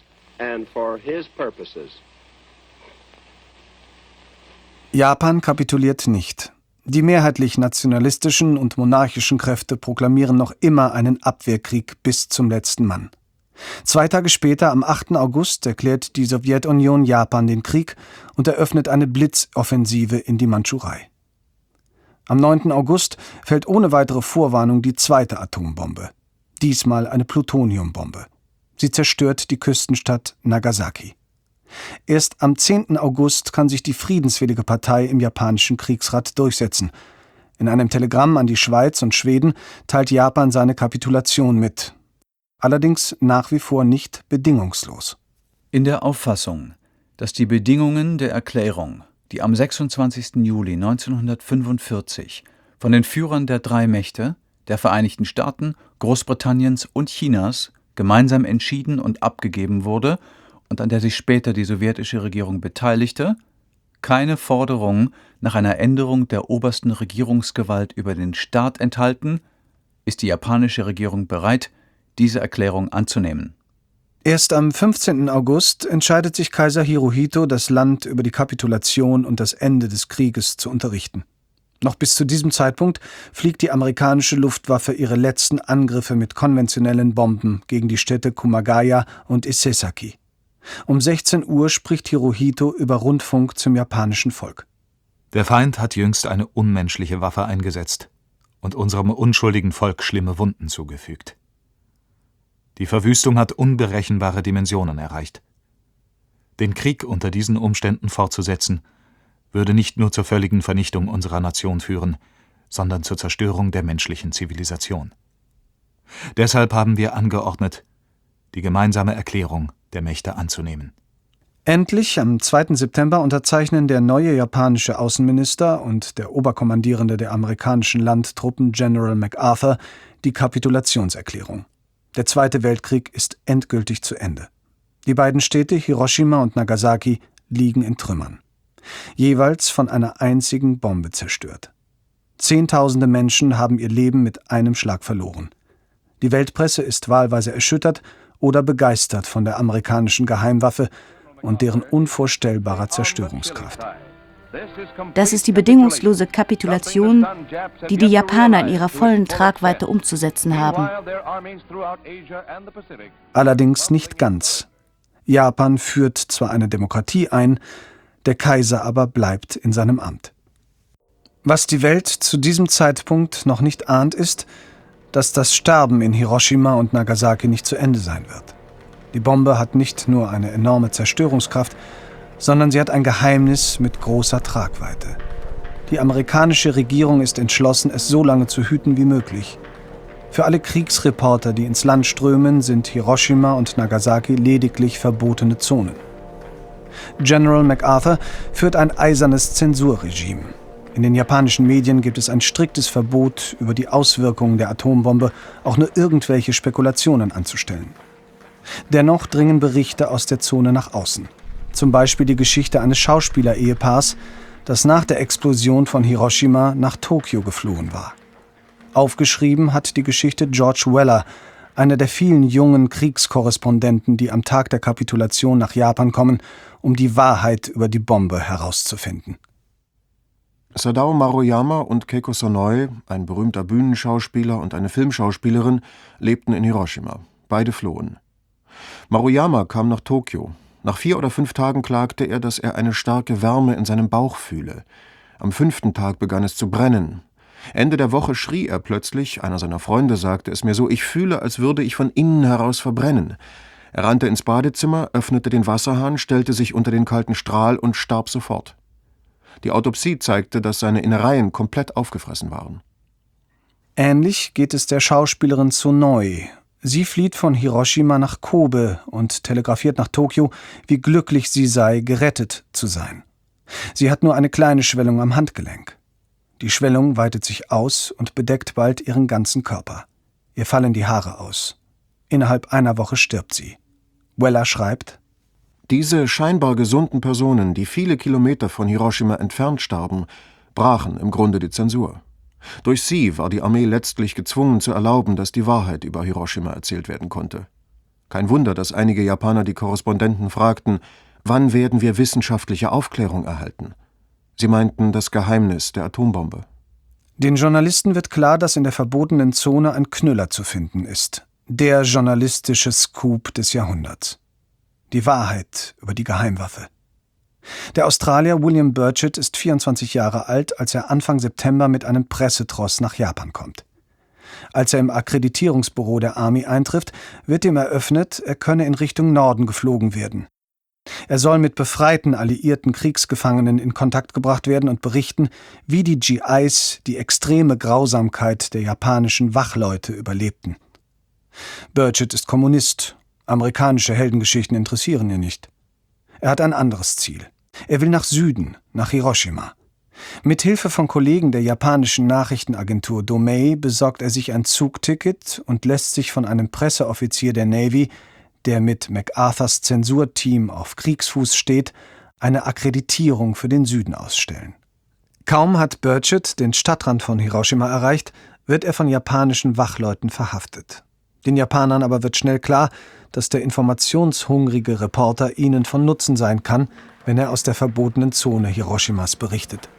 Japan kapituliert nicht. Die mehrheitlich nationalistischen und monarchischen Kräfte proklamieren noch immer einen Abwehrkrieg bis zum letzten Mann. 2 Tage später, am 8. August, erklärt die Sowjetunion Japan den Krieg und eröffnet eine Blitzoffensive in die Mandschurei. Am 9. August fällt ohne weitere Vorwarnung die zweite Atombombe. Diesmal eine Plutoniumbombe. Sie zerstört die Küstenstadt Nagasaki. Erst am 10. August kann sich die friedenswillige Partei im japanischen Kriegsrat durchsetzen. In einem Telegramm an die Schweiz und Schweden teilt Japan seine Kapitulation mit. Allerdings nach wie vor nicht bedingungslos. In der Auffassung, dass die Bedingungen der Erklärung, die am 26. Juli 1945 von den Führern der 3 Mächte, der Vereinigten Staaten, Großbritanniens und Chinas, gemeinsam entschieden und abgegeben wurde und an der sich später die sowjetische Regierung beteiligte, keine Forderung nach einer Änderung der obersten Regierungsgewalt über den Staat enthalten, ist die japanische Regierung bereit, diese Erklärung anzunehmen. Erst am 15. August entscheidet sich Kaiser Hirohito, das Land über die Kapitulation und das Ende des Krieges zu unterrichten. Noch bis zu diesem Zeitpunkt fliegt die amerikanische Luftwaffe ihre letzten Angriffe mit konventionellen Bomben gegen die Städte Kumagaya und Isesaki. Um 16 Uhr spricht Hirohito über Rundfunk zum japanischen Volk. Der Feind hat jüngst eine unmenschliche Waffe eingesetzt und unserem unschuldigen Volk schlimme Wunden zugefügt. Die Verwüstung hat unberechenbare Dimensionen erreicht. Den Krieg unter diesen Umständen fortzusetzen, würde nicht nur zur völligen Vernichtung unserer Nation führen, sondern zur Zerstörung der menschlichen Zivilisation. Deshalb haben wir angeordnet, die gemeinsame Erklärung der Mächte anzunehmen. Endlich, am 2. September, unterzeichnen der neue japanische Außenminister und der Oberkommandierende der amerikanischen Landtruppen General MacArthur die Kapitulationserklärung. Der Zweite Weltkrieg ist endgültig zu Ende. Die beiden Städte Hiroshima und Nagasaki liegen in Trümmern. Jeweils von einer einzigen Bombe zerstört. Zehntausende Menschen haben ihr Leben mit einem Schlag verloren. Die Weltpresse ist wahlweise erschüttert oder begeistert von der amerikanischen Geheimwaffe und deren unvorstellbarer Zerstörungskraft. Das ist die bedingungslose Kapitulation, die die Japaner in ihrer vollen Tragweite umzusetzen haben. Allerdings nicht ganz. Japan führt zwar eine Demokratie ein, der Kaiser aber bleibt in seinem Amt. Was die Welt zu diesem Zeitpunkt noch nicht ahnt, ist, dass das Sterben in Hiroshima und Nagasaki nicht zu Ende sein wird. Die Bombe hat nicht nur eine enorme Zerstörungskraft, sondern sie hat ein Geheimnis mit großer Tragweite. Die amerikanische Regierung ist entschlossen, es so lange zu hüten wie möglich. Für alle Kriegsreporter, die ins Land strömen, sind Hiroshima und Nagasaki lediglich verbotene Zonen. General MacArthur führt ein eisernes Zensurregime. In den japanischen Medien gibt es ein striktes Verbot, über die Auswirkungen der Atombombe auch nur irgendwelche Spekulationen anzustellen. Dennoch dringen Berichte aus der Zone nach außen. Zum Beispiel die Geschichte eines Schauspieler-Ehepaars, das nach der Explosion von Hiroshima nach Tokio geflohen war. Aufgeschrieben hat die Geschichte George Weller, einer der vielen jungen Kriegskorrespondenten, die am Tag der Kapitulation nach Japan kommen, um die Wahrheit über die Bombe herauszufinden. Sadao Maruyama und Keiko Sonoi, ein berühmter Bühnenschauspieler und eine Filmschauspielerin, lebten in Hiroshima. Beide flohen. Maruyama kam nach Tokio. Nach 4 oder 5 Tagen klagte er, dass er eine starke Wärme in seinem Bauch fühle. Am 5. Tag begann es zu brennen. Ende der Woche schrie er plötzlich, einer seiner Freunde sagte es mir so, ich fühle, als würde ich von innen heraus verbrennen. Er rannte ins Badezimmer, öffnete den Wasserhahn, stellte sich unter den kalten Strahl und starb sofort. Die Autopsie zeigte, dass seine Innereien komplett aufgefressen waren. Ähnlich geht es der Schauspielerin Sonoi. Sie flieht von Hiroshima nach Kobe und telegrafiert nach Tokio, wie glücklich sie sei, gerettet zu sein. Sie hat nur eine kleine Schwellung am Handgelenk. Die Schwellung weitet sich aus und bedeckt bald ihren ganzen Körper. Ihr fallen die Haare aus. Innerhalb einer Woche stirbt sie. Weller schreibt: Diese scheinbar gesunden Personen, die viele Kilometer von Hiroshima entfernt starben, brachen im Grunde die Zensur. Durch sie war die Armee letztlich gezwungen zu erlauben, dass die Wahrheit über Hiroshima erzählt werden konnte. Kein Wunder, dass einige Japaner die Korrespondenten fragten, wann werden wir wissenschaftliche Aufklärung erhalten? Sie meinten das Geheimnis der Atombombe. Den Journalisten wird klar, dass in der verbotenen Zone ein Knüller zu finden ist. Der journalistische Scoop des Jahrhunderts. Die Wahrheit über die Geheimwaffe. Der Australier William Burchett ist 24 Jahre alt, als er Anfang September mit einem Pressetross nach Japan kommt. Als er im Akkreditierungsbüro der Army eintrifft, wird ihm eröffnet, er könne in Richtung Norden geflogen werden. Er soll mit befreiten alliierten Kriegsgefangenen in Kontakt gebracht werden und berichten, wie die GIs die extreme Grausamkeit der japanischen Wachleute überlebten. Burchett ist Kommunist. Amerikanische Heldengeschichten interessieren ihn nicht. Er hat ein anderes Ziel. Er will nach Süden, nach Hiroshima. Mit Hilfe von Kollegen der japanischen Nachrichtenagentur Domei besorgt er sich ein Zugticket und lässt sich von einem Presseoffizier der Navy, der mit MacArthurs Zensurteam auf Kriegsfuß steht, eine Akkreditierung für den Süden ausstellen. Kaum hat Burchett den Stadtrand von Hiroshima erreicht, wird er von japanischen Wachleuten verhaftet. Den Japanern aber wird schnell klar, dass der informationshungrige Reporter ihnen von Nutzen sein kann, wenn er aus der verbotenen Zone Hiroshimas berichtet.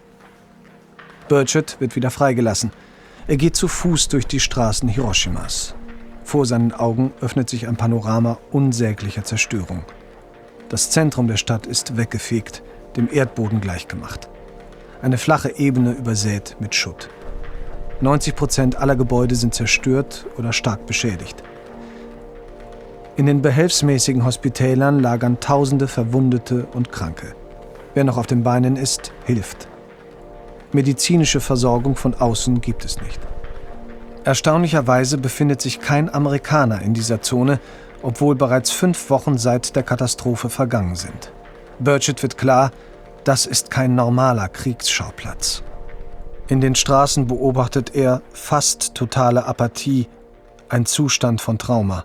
Burchett wird wieder freigelassen. Er geht zu Fuß durch die Straßen Hiroshimas. Vor seinen Augen öffnet sich ein Panorama unsäglicher Zerstörung. Das Zentrum der Stadt ist weggefegt, dem Erdboden gleichgemacht. Eine flache Ebene übersät mit Schutt. 90% aller Gebäude sind zerstört oder stark beschädigt. In den behelfsmäßigen Hospitälern lagern Tausende Verwundete und Kranke. Wer noch auf den Beinen ist, hilft. Medizinische Versorgung von außen gibt es nicht. Erstaunlicherweise befindet sich kein Amerikaner in dieser Zone, obwohl bereits 5 Wochen seit der Katastrophe vergangen sind. Burchett wird klar, das ist kein normaler Kriegsschauplatz. In den Straßen beobachtet er fast totale Apathie, ein Zustand von Trauma.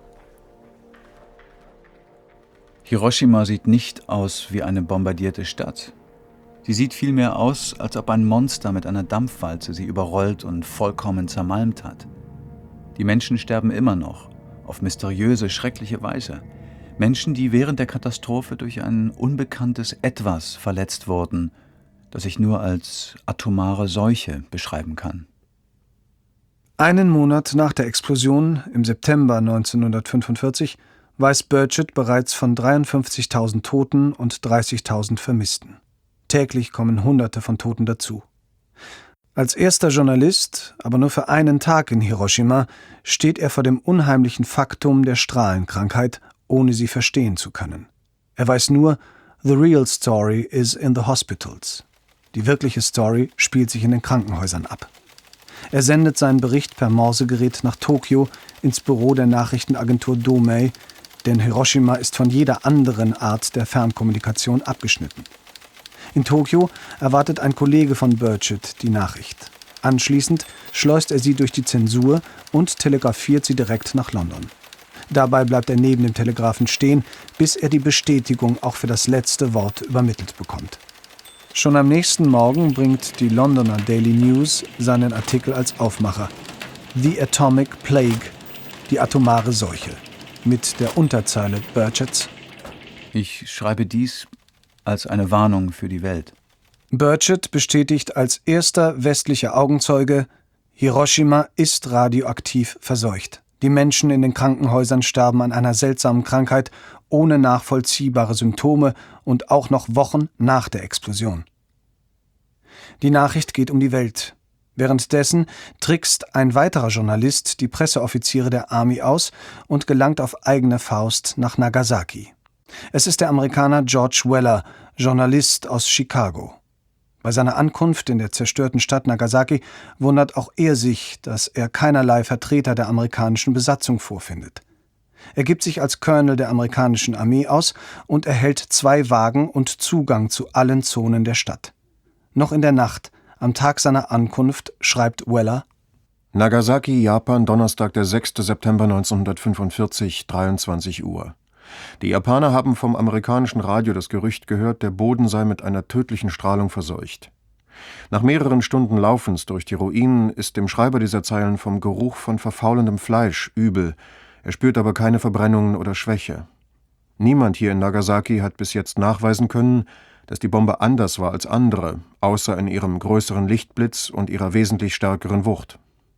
Hiroshima sieht nicht aus wie eine bombardierte Stadt. Sie sieht vielmehr aus, als ob ein Monster mit einer Dampfwalze sie überrollt und vollkommen zermalmt hat. Die Menschen sterben immer noch, auf mysteriöse, schreckliche Weise. Menschen, die während der Katastrophe durch ein unbekanntes Etwas verletzt wurden, das ich nur als atomare Seuche beschreiben kann. Einen Monat nach der Explosion, im September 1945, weiß Burchett bereits von 53.000 Toten und 30.000 Vermissten. Täglich kommen Hunderte von Toten dazu. Als erster Journalist, aber nur für einen Tag in Hiroshima, steht er vor dem unheimlichen Faktum der Strahlenkrankheit, ohne sie verstehen zu können. Er weiß nur, the real story is in the hospitals. Die wirkliche Story spielt sich in den Krankenhäusern ab. Er sendet seinen Bericht per Morsegerät nach Tokio ins Büro der Nachrichtenagentur Domei, denn Hiroshima ist von jeder anderen Art der Fernkommunikation abgeschnitten. In Tokio erwartet ein Kollege von Burchett die Nachricht. Anschließend schleust er sie durch die Zensur und telegrafiert sie direkt nach London. Dabei bleibt er neben dem Telegrafen stehen, bis er die Bestätigung auch für das letzte Wort übermittelt bekommt. Schon am nächsten Morgen bringt die Londoner Daily News seinen Artikel als Aufmacher. The Atomic Plague, die atomare Seuche. Mit der Unterzeile Burchetts: Ich schreibe dies als eine Warnung für die Welt. Burchett bestätigt als erster westlicher Augenzeuge: Hiroshima ist radioaktiv verseucht. Die Menschen in den Krankenhäusern sterben an einer seltsamen Krankheit ohne nachvollziehbare Symptome und auch noch Wochen nach der Explosion. Die Nachricht geht um die Welt. Währenddessen trickst ein weiterer Journalist die Presseoffiziere der Army aus und gelangt auf eigene Faust nach Nagasaki. Es ist der Amerikaner George Weller, Journalist aus Chicago. Bei seiner Ankunft in der zerstörten Stadt Nagasaki wundert auch er sich, dass er keinerlei Vertreter der amerikanischen Besatzung vorfindet. Er gibt sich als Colonel der amerikanischen Armee aus und erhält 2 Wagen und Zugang zu allen Zonen der Stadt. Noch in der Nacht, am Tag seiner Ankunft, schreibt Weller: Nagasaki, Japan, Donnerstag, der 6. September 1945, 23 Uhr. Die Japaner haben vom amerikanischen Radio das Gerücht gehört, der Boden sei mit einer tödlichen Strahlung verseucht. Nach mehreren Stunden Laufens durch die Ruinen ist dem Schreiber dieser Zeilen vom Geruch von verfaulendem Fleisch übel, er spürt aber keine Verbrennungen oder Schwäche. Niemand hier in Nagasaki hat bis jetzt nachweisen können, dass die Bombe anders war als andere, außer in ihrem größeren Lichtblitz und ihrer wesentlich stärkeren Wucht.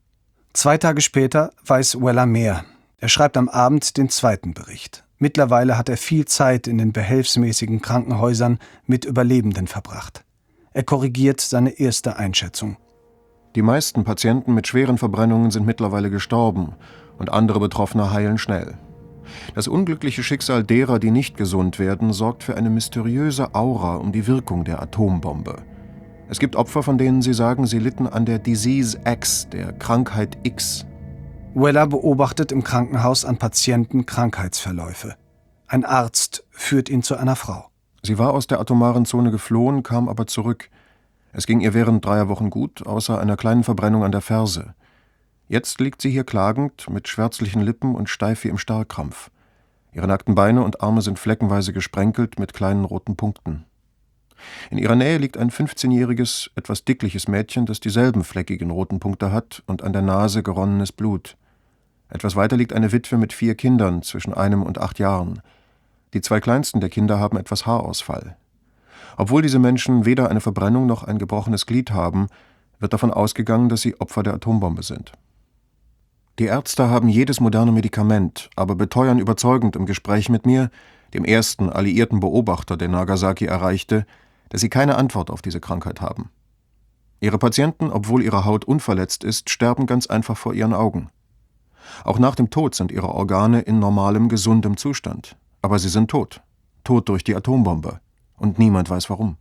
2 Tage später weiß Weller mehr. Er schreibt am Abend den 2. Bericht. Mittlerweile hat er viel Zeit in den behelfsmäßigen Krankenhäusern mit Überlebenden verbracht. Er korrigiert seine erste Einschätzung. Die meisten Patienten mit schweren Verbrennungen sind mittlerweile gestorben und andere Betroffene heilen schnell. Das unglückliche Schicksal derer, die nicht gesund werden, sorgt für eine mysteriöse Aura um die Wirkung der Atombombe. Es gibt Opfer, von denen sie sagen, sie litten an der Disease X, der Krankheit X. Weller beobachtet im Krankenhaus an Patienten Krankheitsverläufe. Ein Arzt führt ihn zu einer Frau. Sie war aus der atomaren Zone geflohen, kam aber zurück. Es ging ihr während 3 Wochen gut, außer einer kleinen Verbrennung an der Ferse. Jetzt liegt sie hier klagend, mit schwärzlichen Lippen und steif wie im Starrkrampf. Ihre nackten Beine und Arme sind fleckenweise gesprenkelt mit kleinen roten Punkten. In ihrer Nähe liegt ein 15-jähriges, etwas dickliches Mädchen, das dieselben fleckigen roten Punkte hat und an der Nase geronnenes Blut. Etwas weiter liegt eine Witwe mit 4 Kindern zwischen 1 und 8 Jahren. Die 2 kleinsten der Kinder haben etwas Haarausfall. Obwohl diese Menschen weder eine Verbrennung noch ein gebrochenes Glied haben, wird davon ausgegangen, dass sie Opfer der Atombombe sind. Die Ärzte haben jedes moderne Medikament, aber beteuern überzeugend im Gespräch mit mir, dem ersten alliierten Beobachter, der Nagasaki erreichte, dass sie keine Antwort auf diese Krankheit haben. Ihre Patienten, obwohl ihre Haut unverletzt ist, sterben ganz einfach vor ihren Augen. Auch nach dem Tod sind ihre Organe in normalem, gesundem Zustand. Aber sie sind tot. Tot durch die Atombombe. Und niemand weiß warum.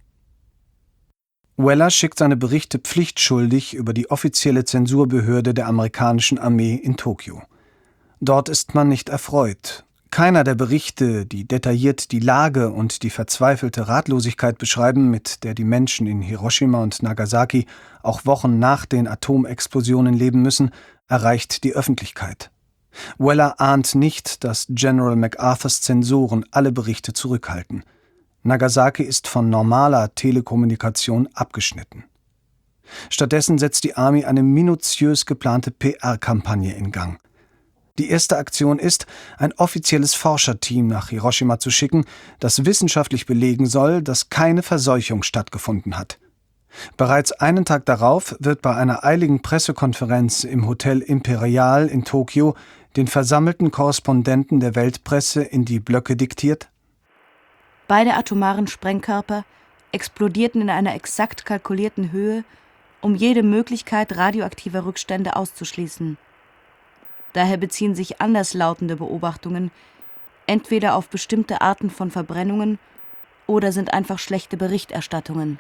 Weller schickt seine Berichte pflichtschuldig über die offizielle Zensurbehörde der amerikanischen Armee in Tokio. Dort ist man nicht erfreut. Keiner der Berichte, die detailliert die Lage und die verzweifelte Ratlosigkeit beschreiben, mit der die Menschen in Hiroshima und Nagasaki auch Wochen nach den Atomexplosionen leben müssen, erreicht die Öffentlichkeit. Weller ahnt nicht, dass General MacArthurs Zensoren alle Berichte zurückhalten. Nagasaki ist von normaler Telekommunikation abgeschnitten. Stattdessen setzt die Army eine minutiös geplante PR-Kampagne in Gang. Die erste Aktion ist, ein offizielles Forscherteam nach Hiroshima zu schicken, das wissenschaftlich belegen soll, dass keine Verseuchung stattgefunden hat. Bereits einen Tag darauf wird bei einer eiligen Pressekonferenz im Hotel Imperial in Tokio den versammelten Korrespondenten der Weltpresse in die Blöcke diktiert: Beide atomaren Sprengkörper explodierten in einer exakt kalkulierten Höhe, um jede Möglichkeit radioaktiver Rückstände auszuschließen. Daher beziehen sich anderslautende Beobachtungen entweder auf bestimmte Arten von Verbrennungen oder sind einfach schlechte Berichterstattungen.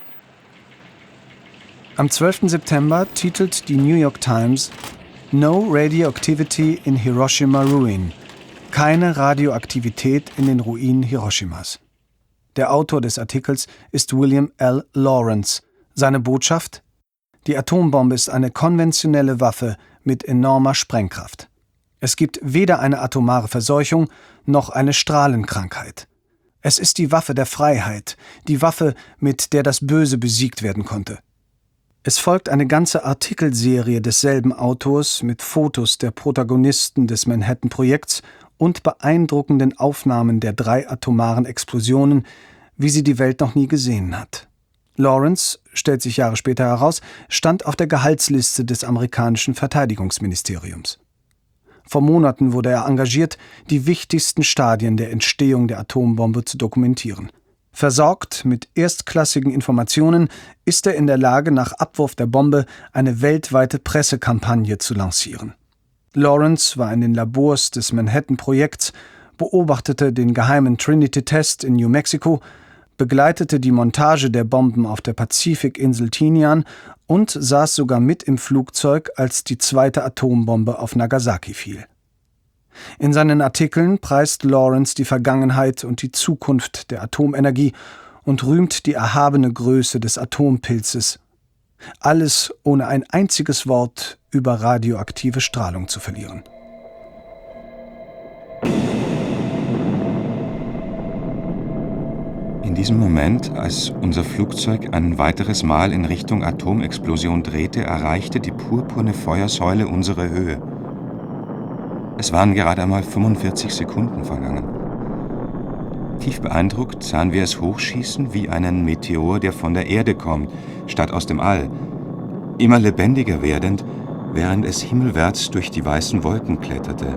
Am 12. September titelt die New York Times No Radioactivity in Hiroshima Ruin. Keine Radioaktivität in den Ruinen Hiroshimas. Der Autor des Artikels ist William L. Lawrence. Seine Botschaft: Die Atombombe ist eine konventionelle Waffe mit enormer Sprengkraft. Es gibt weder eine atomare Verseuchung noch eine Strahlenkrankheit. Es ist die Waffe der Freiheit, die Waffe, mit der das Böse besiegt werden konnte. Es folgt eine ganze Artikelserie desselben Autors mit Fotos der Protagonisten des Manhattan-Projekts und beeindruckenden Aufnahmen der 3 atomaren Explosionen, wie sie die Welt noch nie gesehen hat. Lawrence, stellt sich Jahre später heraus, stand auf der Gehaltsliste des amerikanischen Verteidigungsministeriums. Vor Monaten wurde er engagiert, die wichtigsten Stadien der Entstehung der Atombombe zu dokumentieren. Versorgt mit erstklassigen Informationen ist er in der Lage, nach Abwurf der Bombe eine weltweite Pressekampagne zu lancieren. Lawrence war in den Labors des Manhattan-Projekts, beobachtete den geheimen Trinity-Test in New Mexico, begleitete die Montage der Bomben auf der Pazifikinsel Tinian und saß sogar mit im Flugzeug, als die 2. Atombombe auf Nagasaki fiel. In seinen Artikeln preist Lawrence die Vergangenheit und die Zukunft der Atomenergie und rühmt die erhabene Größe des Atompilzes. Alles ohne ein einziges Wort über radioaktive Strahlung zu verlieren. In diesem Moment, als unser Flugzeug ein weiteres Mal in Richtung Atomexplosion drehte, erreichte die purpurne Feuersäule unsere Höhe. Es waren gerade einmal 45 Sekunden vergangen. Tief beeindruckt sahen wir es hochschießen wie einen Meteor, der von der Erde kommt, statt aus dem All. Immer lebendiger werdend, während es himmelwärts durch die weißen Wolken kletterte.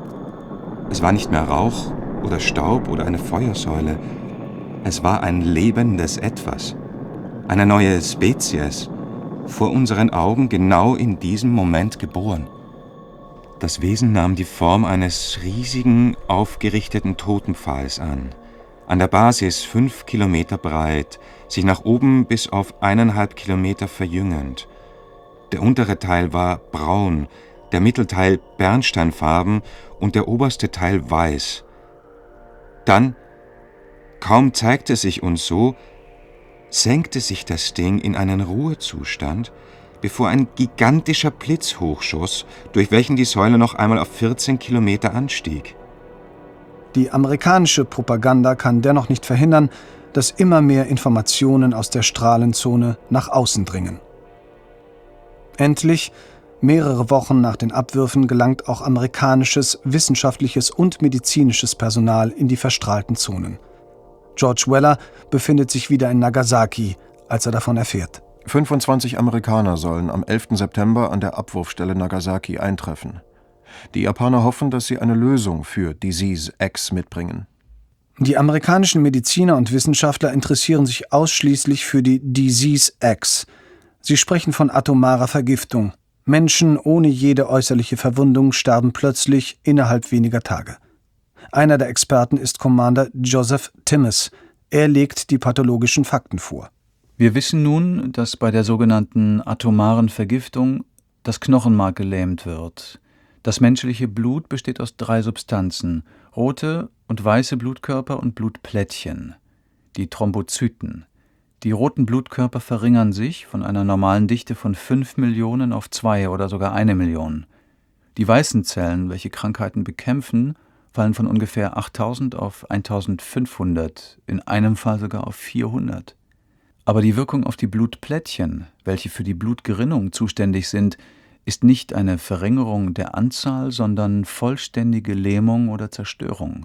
Es war nicht mehr Rauch oder Staub oder eine Feuersäule. Es war ein lebendes Etwas, eine neue Spezies, vor unseren Augen genau in diesem Moment geboren. Das Wesen nahm die Form eines riesigen, aufgerichteten Totempfahls an der Basis 5 Kilometer breit, sich nach oben bis auf 1,5 Kilometer verjüngend. Der untere Teil war braun, der Mittelteil bernsteinfarben und der oberste Teil weiß. Dann, kaum zeigte es sich uns so, senkte sich das Ding in einen Ruhezustand, bevor ein gigantischer Blitz hochschoss, durch welchen die Säule noch einmal auf 14 Kilometer anstieg. Die amerikanische Propaganda kann dennoch nicht verhindern, dass immer mehr Informationen aus der Strahlenzone nach außen dringen. Endlich, mehrere Wochen nach den Abwürfen, gelangt auch amerikanisches wissenschaftliches und medizinisches Personal in die verstrahlten Zonen. George Weller befindet sich wieder in Nagasaki, als er davon erfährt. 25 Amerikaner sollen am 11. September an der Abwurfstelle Nagasaki eintreffen. Die Japaner hoffen, dass sie eine Lösung für Disease X mitbringen. Die amerikanischen Mediziner und Wissenschaftler interessieren sich ausschließlich für die Disease X. Sie sprechen von atomarer Vergiftung. Menschen ohne jede äußerliche Verwundung starben plötzlich innerhalb weniger Tage. Einer der Experten ist Commander Joseph Timmis. Er legt die pathologischen Fakten vor. Wir wissen nun, dass bei der sogenannten atomaren Vergiftung das Knochenmark gelähmt wird. Das menschliche Blut besteht aus 3 Substanzen: rote und weiße Blutkörper und Blutplättchen, die Thrombozyten. Die roten Blutkörper verringern sich von einer normalen Dichte von 5 Millionen auf 2 oder sogar 1 Million. Die weißen Zellen, welche Krankheiten bekämpfen, fallen von ungefähr 8000 auf 1500, in einem Fall sogar auf 400. Aber die Wirkung auf die Blutplättchen, welche für die Blutgerinnung zuständig sind, ist nicht eine Verringerung der Anzahl, sondern vollständige Lähmung oder Zerstörung.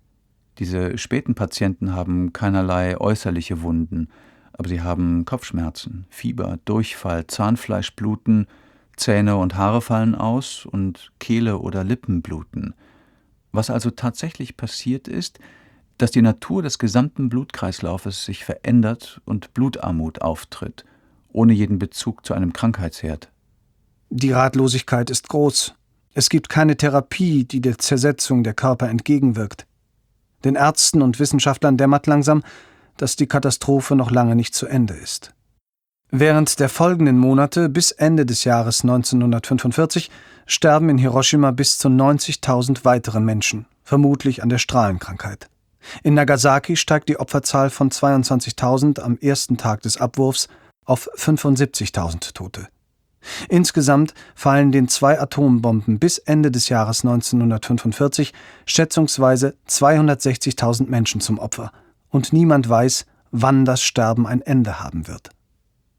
Diese späten Patienten haben keinerlei äußerliche Wunden, aber sie haben Kopfschmerzen, Fieber, Durchfall, Zahnfleischbluten, Zähne und Haare fallen aus und Kehle oder Lippen bluten. Was also tatsächlich passiert ist, dass die Natur des gesamten Blutkreislaufes sich verändert und Blutarmut auftritt, ohne jeden Bezug zu einem Krankheitsherd. Die Ratlosigkeit ist groß. Es gibt keine Therapie, die der Zersetzung der Körper entgegenwirkt. Den Ärzten und Wissenschaftlern dämmert langsam, dass die Katastrophe noch lange nicht zu Ende ist. Während der folgenden Monate bis Ende des Jahres 1945 sterben in Hiroshima bis zu 90.000 weitere Menschen, vermutlich an der Strahlenkrankheit. In Nagasaki steigt die Opferzahl von 22.000 am ersten Tag des Abwurfs auf 75.000 Tote. Insgesamt fallen den 2 Atombomben bis Ende des Jahres 1945 schätzungsweise 260.000 Menschen zum Opfer. Und niemand weiß, wann das Sterben ein Ende haben wird.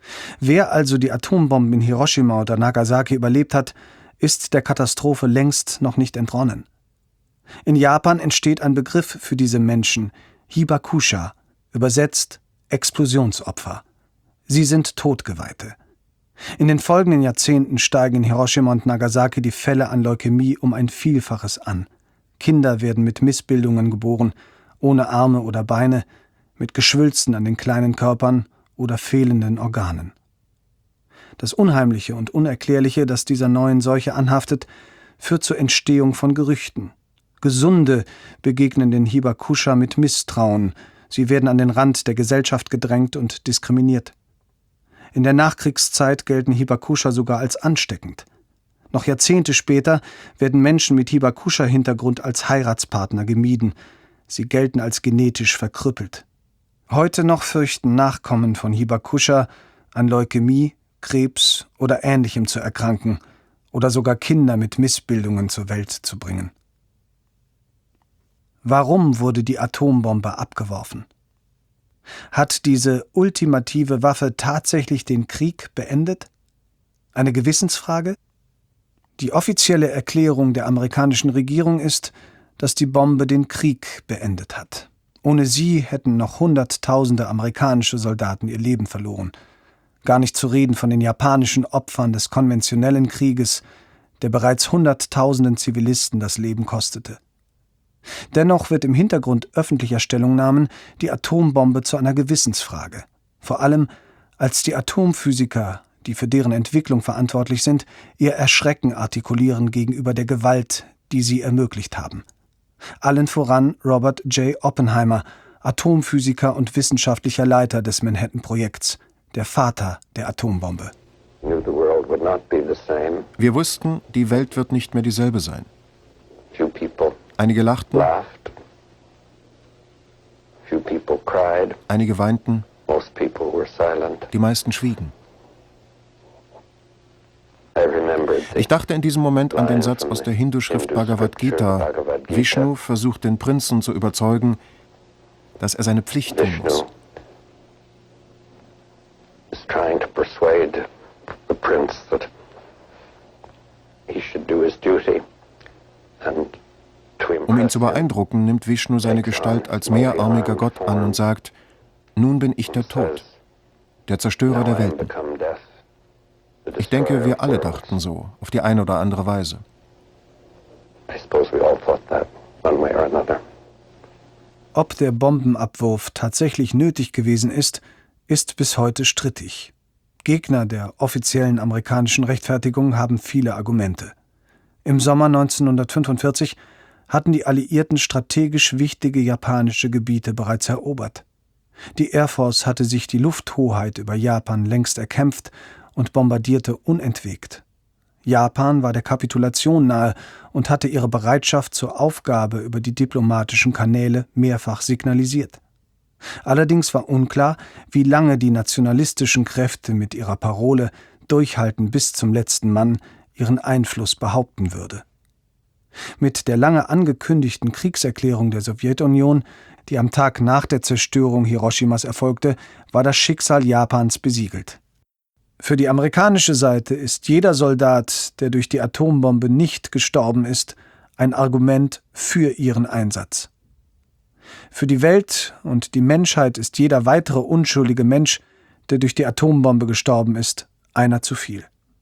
Wer also die Atombomben in Hiroshima oder Nagasaki überlebt hat, ist der Katastrophe längst noch nicht entronnen. In Japan entsteht ein Begriff für diese Menschen, Hibakusha, übersetzt Explosionsopfer. Sie sind Todgeweihte. In den folgenden Jahrzehnten steigen in Hiroshima und Nagasaki die Fälle an Leukämie um ein Vielfaches an. Kinder werden mit Missbildungen geboren, ohne Arme oder Beine, mit Geschwülsten an den kleinen Körpern oder fehlenden Organen. Das Unheimliche und Unerklärliche, das dieser neuen Seuche anhaftet, führt zur Entstehung von Gerüchten. Gesunde begegnen den Hibakusha mit Misstrauen, sie werden an den Rand der Gesellschaft gedrängt und diskriminiert. In der Nachkriegszeit gelten Hibakusha sogar als ansteckend. Noch Jahrzehnte später werden Menschen mit Hibakusha-Hintergrund als Heiratspartner gemieden. Sie gelten als genetisch verkrüppelt. Heute noch fürchten Nachkommen von Hibakusha, an Leukämie, Krebs oder Ähnlichem zu erkranken oder sogar Kinder mit Missbildungen zur Welt zu bringen. Warum wurde die Atombombe abgeworfen? Hat diese ultimative Waffe tatsächlich den Krieg beendet? Eine Gewissensfrage? Die offizielle Erklärung der amerikanischen Regierung ist, dass die Bombe den Krieg beendet hat. Ohne sie hätten noch Hunderttausende amerikanische Soldaten ihr Leben verloren. Gar nicht zu reden von den japanischen Opfern des konventionellen Krieges, der bereits Hunderttausenden Zivilisten das Leben kostete. Dennoch wird im Hintergrund öffentlicher Stellungnahmen die Atombombe zu einer Gewissensfrage. Vor allem, als die Atomphysiker, die für deren Entwicklung verantwortlich sind, ihr Erschrecken artikulieren gegenüber der Gewalt, die sie ermöglicht haben. Allen voran Robert J. Oppenheimer, Atomphysiker und wissenschaftlicher Leiter des Manhattan-Projekts, der Vater der Atombombe. Wir wussten, die Welt wird nicht mehr dieselbe sein. Einige lachten, einige weinten, die meisten schwiegen. Ich dachte in diesem Moment an den Satz aus der Hindu-Schrift Bhagavad Gita. Vishnu versucht den Prinzen zu überzeugen, dass er seine Pflicht tun muss. Um ihn zu beeindrucken, nimmt Vishnu seine Gestalt als mehrarmiger Gott an und sagt: Nun bin ich der Tod, der Zerstörer der Welten. Ich denke, wir alle dachten so, auf die eine oder andere Weise. Ob der Bombenabwurf tatsächlich nötig gewesen ist bis heute strittig. Gegner der offiziellen amerikanischen Rechtfertigung haben viele Argumente. Im Sommer 1945 hatten die Alliierten strategisch wichtige japanische Gebiete bereits erobert. Die Air Force hatte sich die Lufthoheit über Japan längst erkämpft und bombardierte unentwegt. Japan war der Kapitulation nahe und hatte ihre Bereitschaft zur Aufgabe über die diplomatischen Kanäle mehrfach signalisiert. Allerdings war unklar, wie lange die nationalistischen Kräfte mit ihrer Parole „Durchhalten bis zum letzten Mann“ ihren Einfluss behaupten würde. Mit der lange angekündigten Kriegserklärung der Sowjetunion, die am Tag nach der Zerstörung Hiroshimas erfolgte, war das Schicksal Japans besiegelt. Für die amerikanische Seite ist jeder Soldat, der durch die Atombombe nicht gestorben ist, ein Argument für ihren Einsatz. Für die Welt und die Menschheit ist jeder weitere unschuldige Mensch, der durch die Atombombe gestorben ist, einer zu viel.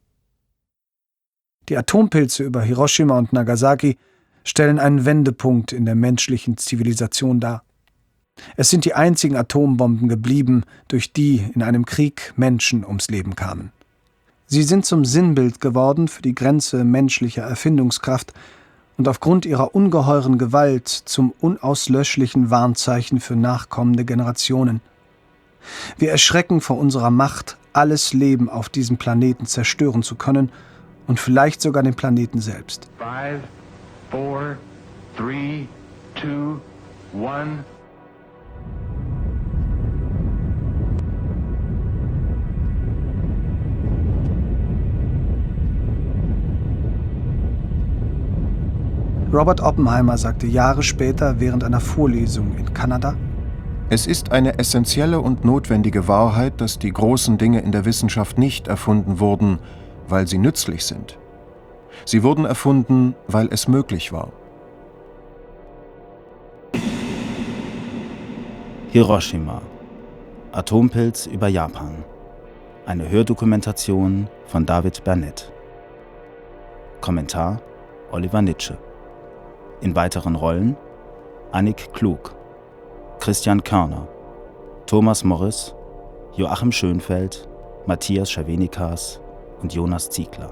Die Atompilze über Hiroshima und Nagasaki stellen einen Wendepunkt in der menschlichen Zivilisation dar. Es sind die einzigen Atombomben geblieben, durch die in einem Krieg Menschen ums Leben kamen. Sie sind zum Sinnbild geworden für die Grenze menschlicher Erfindungskraft und aufgrund ihrer ungeheuren Gewalt zum unauslöschlichen Warnzeichen für nachkommende Generationen. Wir erschrecken vor unserer Macht, alles Leben auf diesem Planeten zerstören zu können und vielleicht sogar den Planeten selbst. 5, 4, 3, 2, 1. Robert Oppenheimer sagte Jahre später während einer Vorlesung in Kanada: Es ist eine essentielle und notwendige Wahrheit, dass die großen Dinge in der Wissenschaft nicht erfunden wurden, weil sie nützlich sind. Sie wurden erfunden, weil es möglich war. Hiroshima. Atompilz über Japan. Eine Hördokumentation von David Burnett. Kommentar Oliver Nitsche. In weiteren Rollen Annik Klug, Christian Körner, Thomas Morris, Joachim Schönfeld, Matthias Schavenikas und Jonas Ziegler.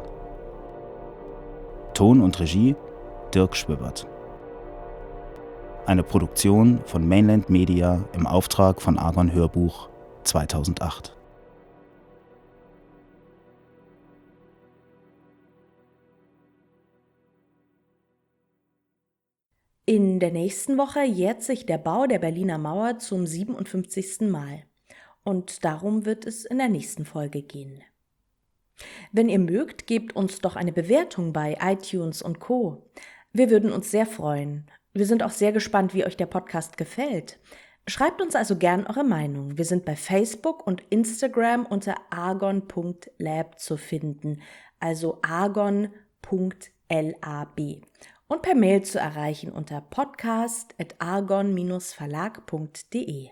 Ton und Regie Dirk Schwibbert. Eine Produktion von Mainland Media im Auftrag von Argon Hörbuch 2008. In der nächsten Woche jährt sich der Bau der Berliner Mauer zum 57. Mal. Und darum wird es in der nächsten Folge gehen. Wenn ihr mögt, gebt uns doch eine Bewertung bei iTunes und Co. Wir würden uns sehr freuen. Wir sind auch sehr gespannt, wie euch der Podcast gefällt. Schreibt uns also gern eure Meinung. Wir sind bei Facebook und Instagram unter argon.lab zu finden, also argon.lab. Und per Mail zu erreichen unter podcast@argon-verlag.de.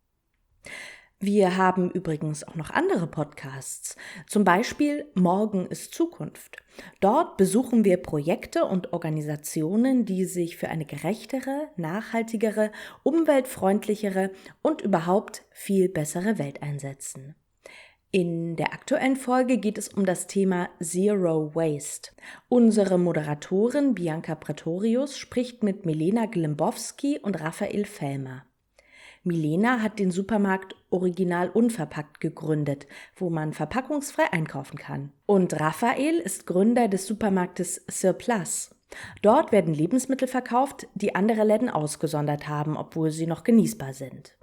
Wir haben übrigens auch noch andere Podcasts, zum Beispiel Morgen ist Zukunft. Dort besuchen wir Projekte und Organisationen, die sich für eine gerechtere, nachhaltigere, umweltfreundlichere und überhaupt viel bessere Welt einsetzen. In der aktuellen Folge geht es um das Thema Zero Waste. Unsere Moderatorin Bianca Pretorius spricht mit Milena Glimbowski und Raphael Fellmer. Milena hat den Supermarkt Original Unverpackt gegründet, wo man verpackungsfrei einkaufen kann. Und Raphael ist Gründer des Supermarktes Surplus. Dort werden Lebensmittel verkauft, die andere Läden ausgesondert haben, obwohl sie noch genießbar sind.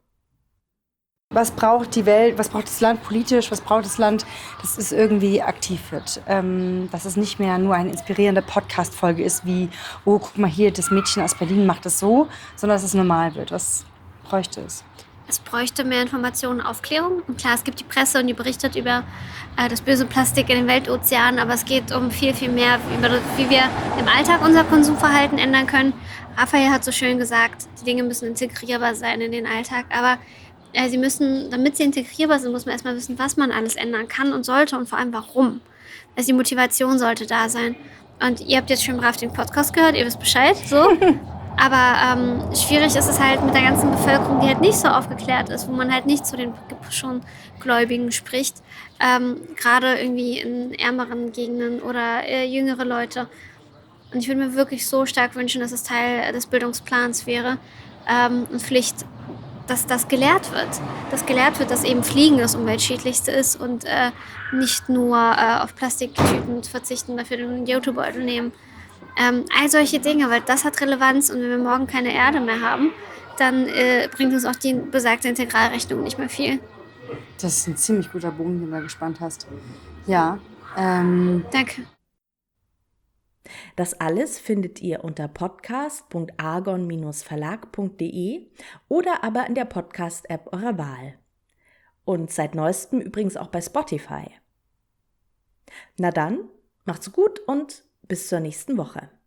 Was braucht die Welt, was braucht das Land politisch, was braucht das Land, dass es irgendwie aktiv wird. Dass es nicht mehr nur eine inspirierende Podcast-Folge ist, wie, oh, guck mal hier, das Mädchen aus Berlin macht es so, sondern dass es normal wird. Was bräuchte es? Es bräuchte mehr Informationen, Aufklärung. Und klar, es gibt die Presse und die berichtet über das böse Plastik in den Weltozeanen, aber es geht um viel, viel mehr, wie wir im Alltag unser Konsumverhalten ändern können. Raphael hat so schön gesagt, die Dinge müssen integrierbar sein in den Alltag, aber sie müssen, damit sie integrierbar sind, muss man erstmal wissen, was man alles ändern kann und sollte und vor allem warum. Also die Motivation sollte da sein. Und ihr habt jetzt schön brav den Podcast gehört, ihr wisst Bescheid, so. Aber schwierig ist es halt mit der ganzen Bevölkerung, die halt nicht so aufgeklärt ist, wo man halt nicht zu den schon Gläubigen spricht. Gerade irgendwie in ärmeren Gegenden oder jüngere Leute. Und ich würde mir wirklich so stark wünschen, dass es Teil des Bildungsplans wäre und Pflicht, dass das gelehrt wird. Dass gelehrt wird, dass eben Fliegen das Umweltschädlichste ist und nicht nur auf Plastiktüten verzichten, dafür den Jutebeutel nehmen. All solche Dinge, weil das hat Relevanz und wenn wir morgen keine Erde mehr haben, dann bringt uns auch die besagte Integralrechnung nicht mehr viel. Das ist ein ziemlich guter Bogen, den du da gespannt hast. Ja. Danke. Das alles findet ihr unter podcast.argon-verlag.de oder aber in der Podcast-App eurer Wahl. Und seit neuestem übrigens auch bei Spotify. Na dann, macht's gut und bis zur nächsten Woche.